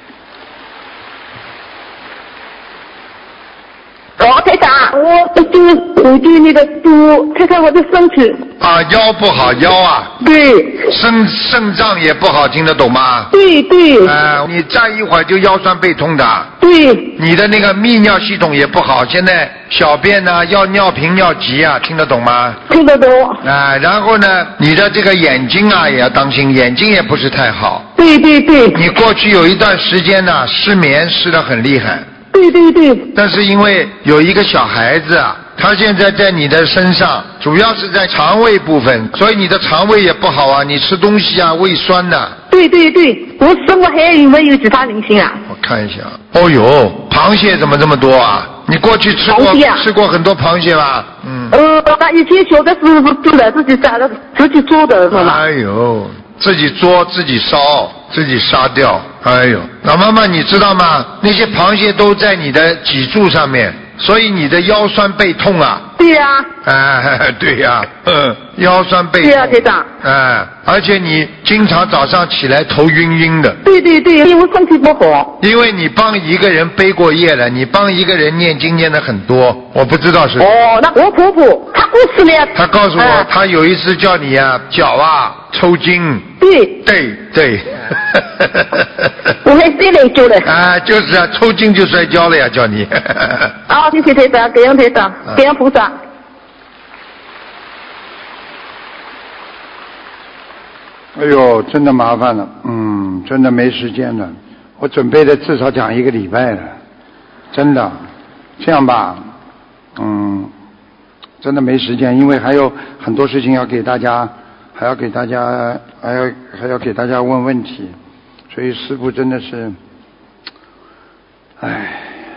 哦，台长，我的肚，我的那个肚，看看我的身体。 啊，腰不好，腰啊。 对。 肾肾脏也不好，听得懂吗？ 对对。 啊、呃，你站一会儿就腰酸背痛的。 对。 你的那个泌尿系统也不好，现在小便呢要尿频尿急啊，听得懂吗？ 听得懂。 啊、呃，然后呢，你的这个眼睛啊也要当心，眼睛也不是太好。 对对对。 你过去有一段时间呢失眠失得很厉害。 对对对。 但是因为有一个小孩子啊，他现在在你的身上，主要是在肠胃部分，所以你的肠胃也不好啊，你吃东西啊胃酸的。 对对对，我身上还有没有其他灵性啊？ 我看一下，哦哟，螃蟹怎么这么多啊？你过去吃过、啊、吃过很多螃蟹吧？嗯。 呃，那以前小的时候做的，自己杀的，自己做的是吧？ 哎呦，自己做自己烧自己杀掉，哎呦，老妈妈你知道吗？那些螃蟹都在你的脊柱上面，所以你的腰酸背痛啊。 对呀、 啊。哎，对呀、啊，嗯，腰酸背痛。 对呀、啊，队长。 哎，而且你经常早上起来头晕晕的。 对对对，因为身体不好。 因为你帮一个人背过夜了，你帮一个人念经念的很多，我不知道是。 哦，那我婆婆她过世了。 她告诉我， 啊、 她有一次叫你啊，脚啊抽筋。 对。 对对。 我还摔了一跤了。 啊，就是啊，抽筋就摔跤了呀，叫你。 啊，谢谢台长，感恩台长，感恩菩萨。 哎呦，真的麻烦了，嗯，真的没时间了。我准备的至少讲一个礼拜了，真的。这样吧，嗯，真的没时间，因为还有很多事情要给大家，还要给大家，还要还要给大家问问题，所以师父真的是，唉。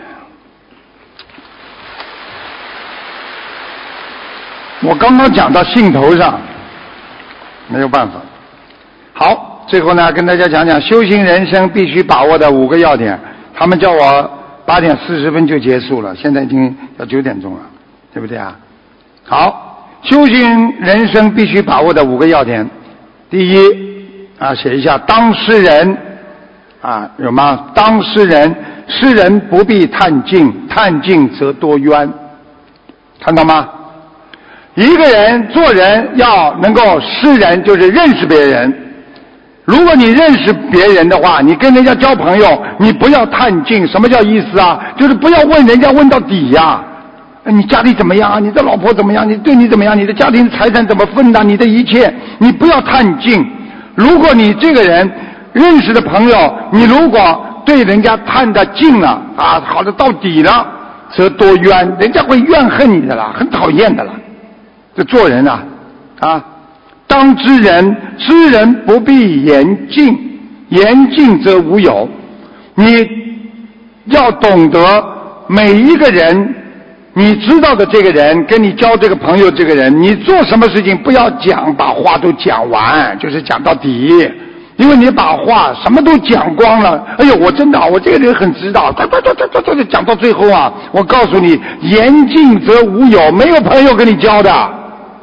我刚刚讲到兴头上，没有办法。好，最后呢，跟大家讲讲修行人生必须把握的五个要点。他们叫我八点四十分就结束了，现在已经要九点钟了，对不对啊？好，修行人生必须把握的五个要点。第一啊，写一下当事人啊，有吗？当事人，世人不必探尽，探尽则多冤，看到吗？一个人做人要能够识人，就是认识别人。如果你认识别人的话，你跟人家交朋友，你不要探尽。什么叫意思啊？就是不要问人家问到底呀、啊。你家里怎么样啊？你的老婆怎么样？你对你怎么样？你的家庭财产怎么分的？你的一切，你不要探尽。如果你这个人认识的朋友，你如果对人家探得尽了啊，好的到底了，则多冤，人家会怨恨你的啦，很讨厌的啦。这做人啊，啊。当知人，知人不必言尽，言尽则无有。你要懂得每一个人，你知道的这个人，跟你交这个朋友这个人，你做什么事情不要讲，把话都讲完，就是讲到底。因为你把话什么都讲光了，哎呦，我真的，我这个人很知道，哒哒哒哒哒哒，讲到最后啊，我告诉你，言尽则无有，没有朋友跟你交的。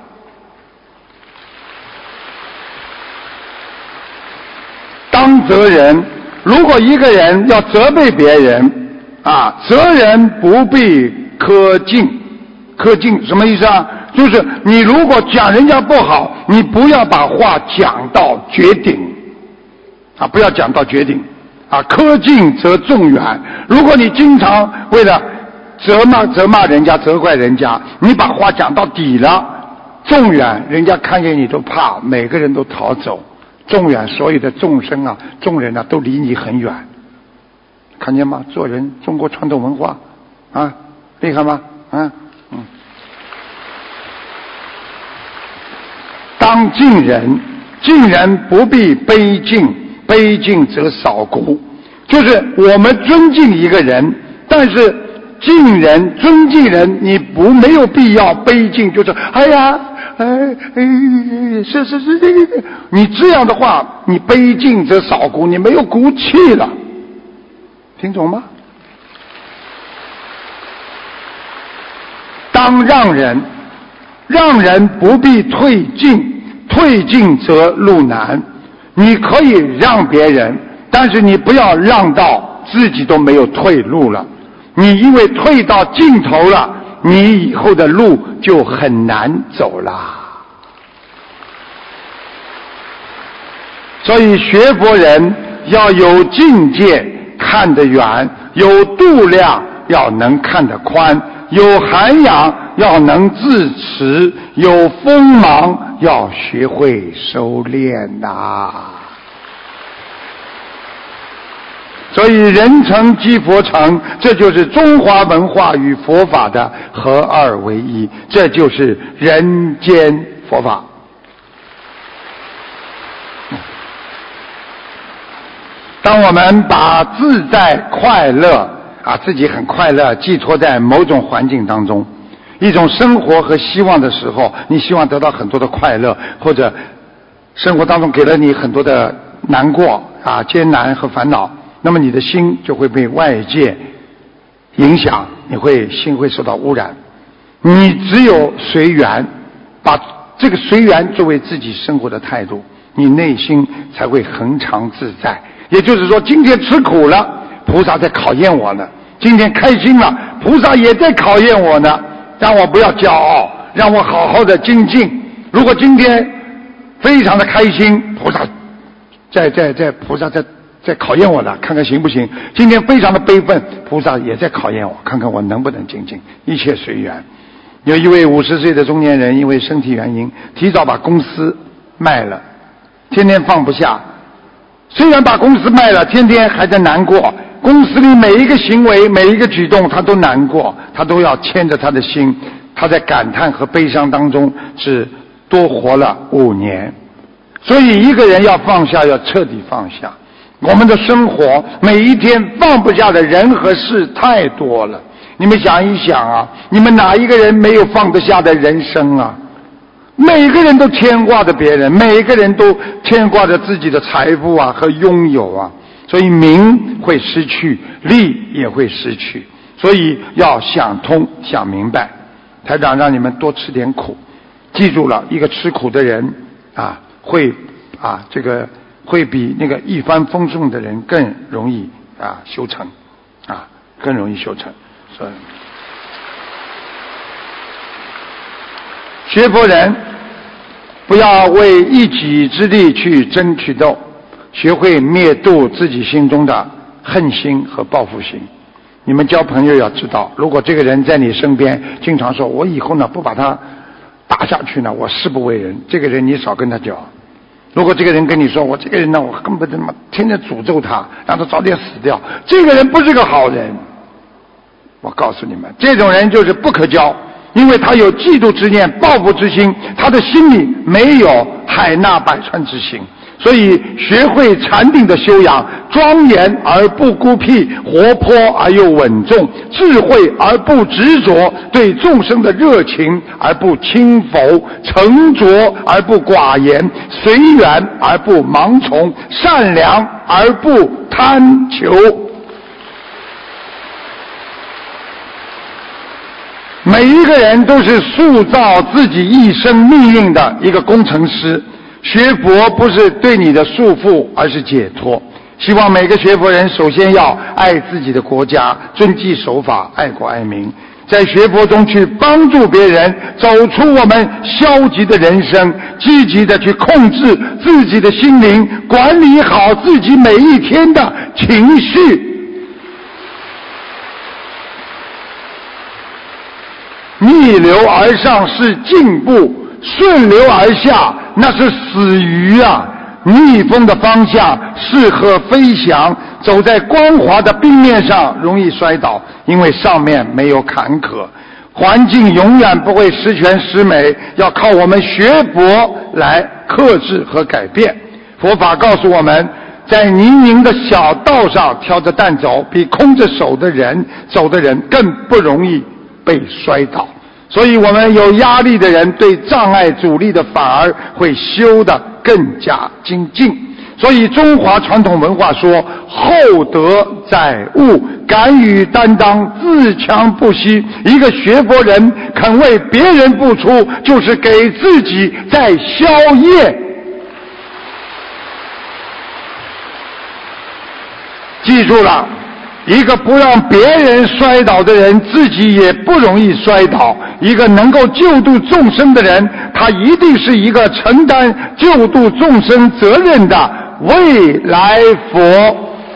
当责人，如果一个人要责备别人啊，责人不必苛尽。苛尽什么意思啊？ 就是你如果讲人家不好，你不要把话讲到绝顶啊，不要讲到绝顶啊，苛尽则众远。如果你经常为了责骂责骂人家责怪人家，你把话讲到底了，众远，人家看见你都怕，每个人都逃走，众远，所有的众生啊众人啊都离你很远，看见吗？做人中国传统文化啊，厉害吗？啊，嗯。当敬人，敬人不必卑敬，卑敬则少骨。就是我们尊敬一个人，但是敬人尊敬人，你不没有必要卑敬，就是哎呀哎哎是是是这个，你这样的话你卑敬则少骨，你没有骨气了，听懂吗？当让人，让人不必退敬，退敬则路难。你可以让别人，但是你不要让到自己都没有退路了，你因为退到尽头了，你以后的路就很难走了。所以学佛人要有境界，看得远，有度量，要能看得宽，有涵养，要能自持，有锋芒，要学会收敛呐、啊。所以人成即佛成，这就是中华文化与佛法的合二为一，这就是人间佛法。当我们把自在快乐啊，自己很快乐寄托在某种环境当中，一种生活和希望的时候，你希望得到很多的快乐，或者生活当中给了你很多的难过啊、艰难和烦恼，那么你的心就会被外界影响，你会心会受到污染。你只有随缘，把这个随缘作为自己生活的态度，你内心才会恒常自在。也就是说，今天吃苦了，菩萨在考验我呢；今天开心了，菩萨也在考验我呢，让我不要骄傲，让我好好的精进。如果今天非常的开心，菩萨在在在菩萨在在考验我了，看看行不行。今天非常的悲愤，菩萨也在考验我，看看我能不能精进。一切随缘。有一位五十岁的中年人，因为身体原因提早把公司卖了，天天放不下。虽然把公司卖了，天天还在难过，公司里每一个行为每一个举动他都难过，他都要牵着他的心，他在感叹和悲伤当中是多活了五年。所以一个人要放下，要彻底放下。我们的生活每一天放不下的人和事太多了，你们想一想啊，你们哪一个人没有放得下的人生啊？每个人都牵挂着别人，每个人都牵挂着自己的财富啊和拥有啊，所以名会失去，利也会失去，所以要想通想明白。台长让你们多吃点苦，记住了，一个吃苦的人啊，会啊这个会比那个一帆风顺的人更容易啊修成啊，更容易修成。所以学佛人不要为一己之力去争取斗，学会灭度自己心中的恨心和报复心。你们交朋友要知道，如果这个人在你身边经常说我以后呢不把他打下去呢，我誓不为人，这个人你少跟他交。如果这个人跟你说我这个人呢我根本他妈天天诅咒他，让他早点死掉，这个人不是个好人。我告诉你们，这种人就是不可交，因为他有嫉妒之念、报复之心，他的心里没有海纳百川之心。所以学会禅定的修养，庄严而不孤僻，活泼而又稳重，智慧而不执着，对众生的热情而不轻浮，沉着而不寡言，随缘而不盲从，善良而不贪求。每一个人都是塑造自己一生命运的一个工程师，学佛不是对你的束缚，而是解脱。希望每个学佛人首先要爱自己的国家，遵纪守法，爱国爱民， 在学佛中去帮助别人走出我们消极的人生，积极的去控制自己的心灵，管理好自己每一天的情绪。逆流而上是进步，顺流而下那是死鱼啊！逆风的方向适合飞翔，走在光滑的冰面上容易摔倒，因为上面没有坎坷。环境永远不会十全十美，要靠我们学佛来克制和改变。佛法告诉我们，在泥泞的小道上挑着担走，比空着手的人走的人更不容易被摔倒。所以我们有压力的人对障碍阻力的反而会修得更加精进。所以中华传统文化说，厚德载物，敢于担当，自强不息。一个学佛人肯为别人付出，就是给自己在消业。记住了，一个不让别人摔倒的人，自己也不容易摔倒。一个能够救度众生的人，他一定是一个承担救度众生责任的未来佛。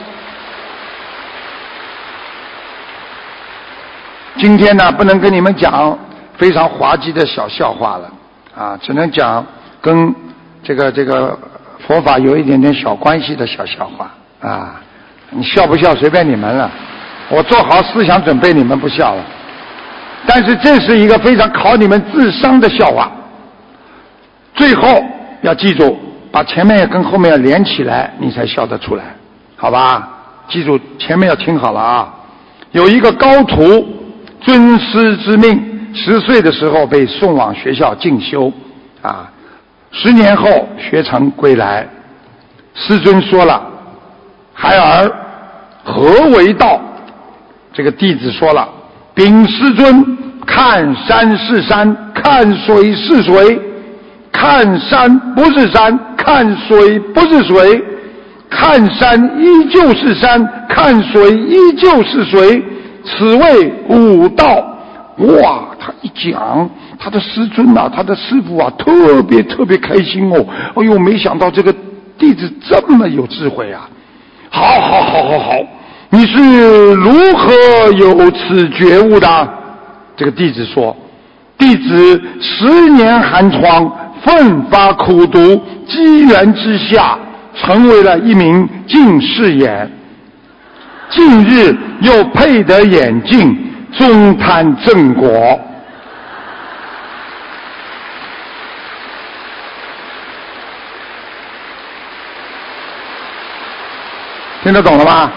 今天呢，不能跟你们讲非常滑稽的小笑话了啊，只能讲跟这个这个佛法有一点点小关系的小笑话啊。你笑不笑随便你们了，我做好思想准备，你们不笑了。但是这是一个非常考你们智商的笑话，最后要记住，把前面跟后面要连起来，你才笑得出来，好吧？记住前面要听好了啊。有一个高徒尊师之命，十岁的时候被送往学校进修啊，十年后学成归来，师尊说了，孩儿何为道？这个弟子说了，禀师尊，看山是山，看水是水，看山不是山，看水不是水，看山依旧是山，看水依旧是水，此谓悟道。哇，他一讲，他的师尊啊，他的师父啊，特别特别开心哦。哎呦，没想到这个弟子这么有智慧啊！好好好好好，你是如何有此觉悟的？这个弟子说，弟子十年寒窗，奋发苦读，机缘之下成为了一名近视眼，近日又配得眼镜，终贪正果。听得懂了吗？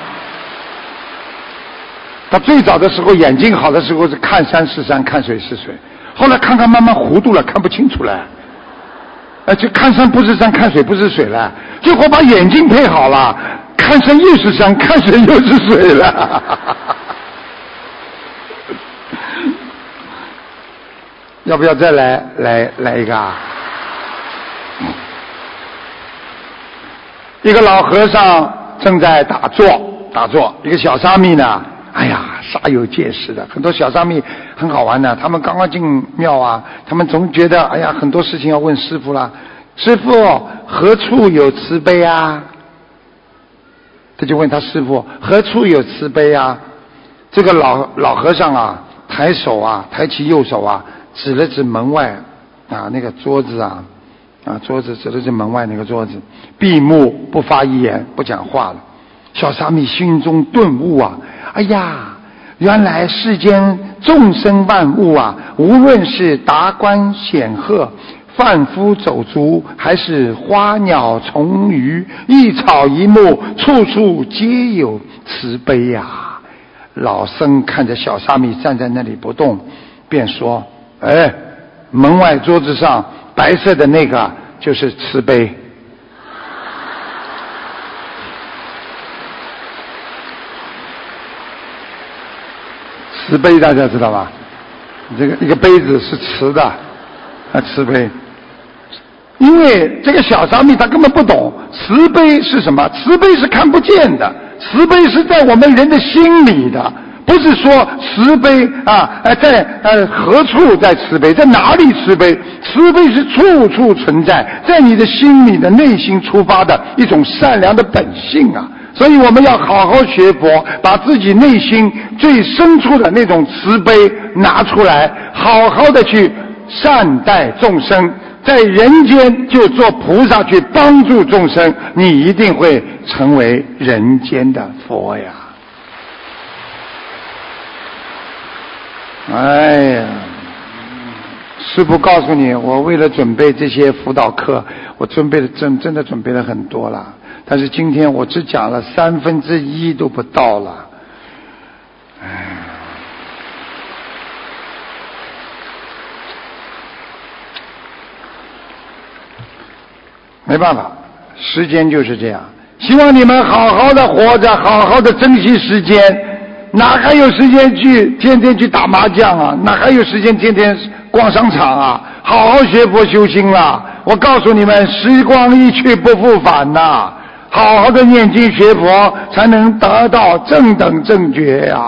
他最早的时候眼睛好的时候是看山是山，看水是水，后来看看慢慢糊涂了，看不清楚了，而且看山不是山，看水不是水了，最后把眼睛配好了，看山又是山，看水又是水了。要不要再来来来一个啊？一个老和尚正在打坐，打坐，一个小沙弥呢，哎呀，煞有介事的，很多小沙弥很好玩的，他们刚刚进庙啊，他们总觉得，哎呀，很多事情要问师父啦，师父何处有慈悲啊？他就问他师父何处有慈悲啊？这个老老和尚啊，抬手啊，抬起右手啊，指了指门外啊那个桌子啊。啊，桌子指的是门外那个桌子，闭目不发一言，不讲话了。小沙弥心中顿悟啊，哎呀，原来世间众生万物啊，无论是达官显赫、贩夫走卒，还是花鸟虫鱼、一草一木，处处皆有慈悲呀、啊。老僧看着小沙弥站在那里不动，便说：“哎，门外桌子上白色的那个就是慈悲。”慈悲大家知道吧？这个一个杯子是瓷的，啊，慈悲。因为这个小沙弥他根本不懂慈悲是什么，慈悲是看不见的，慈悲是在我们人的心里的， 不是说慈悲啊，呃，在呃何处在慈悲，在哪里慈悲？慈悲是处处存在，在你的心里的内心出发的一种善良的本性啊。所以我们要好好学佛，把自己内心最深处的那种慈悲拿出来，好好的去善待众生，在人间就做菩萨去帮助众生，你一定会成为人间的佛呀。哎呀，师父告诉你，我为了准备这些辅导课，我准备的真真的准备了很多了，但是今天我只讲了三分之一都不到了。哎，没办法，时间就是这样。希望你们好好的活着，好好的珍惜时间。哪还有时间去天天去打麻将啊？哪还有时间天天逛商场啊？好好学佛修心啦！我告诉你们，时光一去不复返呐！好好的念经学佛，才能得到正等正觉呀！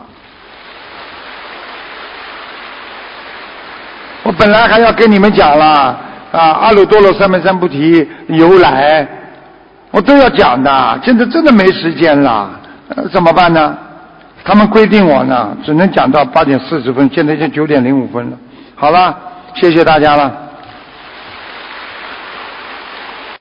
我本来还要跟你们讲了啊，阿耨多罗三藐三菩提由来，我都要讲的，现在真的没时间了，呃、怎么办呢？他们规定我呢，只能讲到八点四十分，现在已经九点零五分了。好了，谢谢大家了。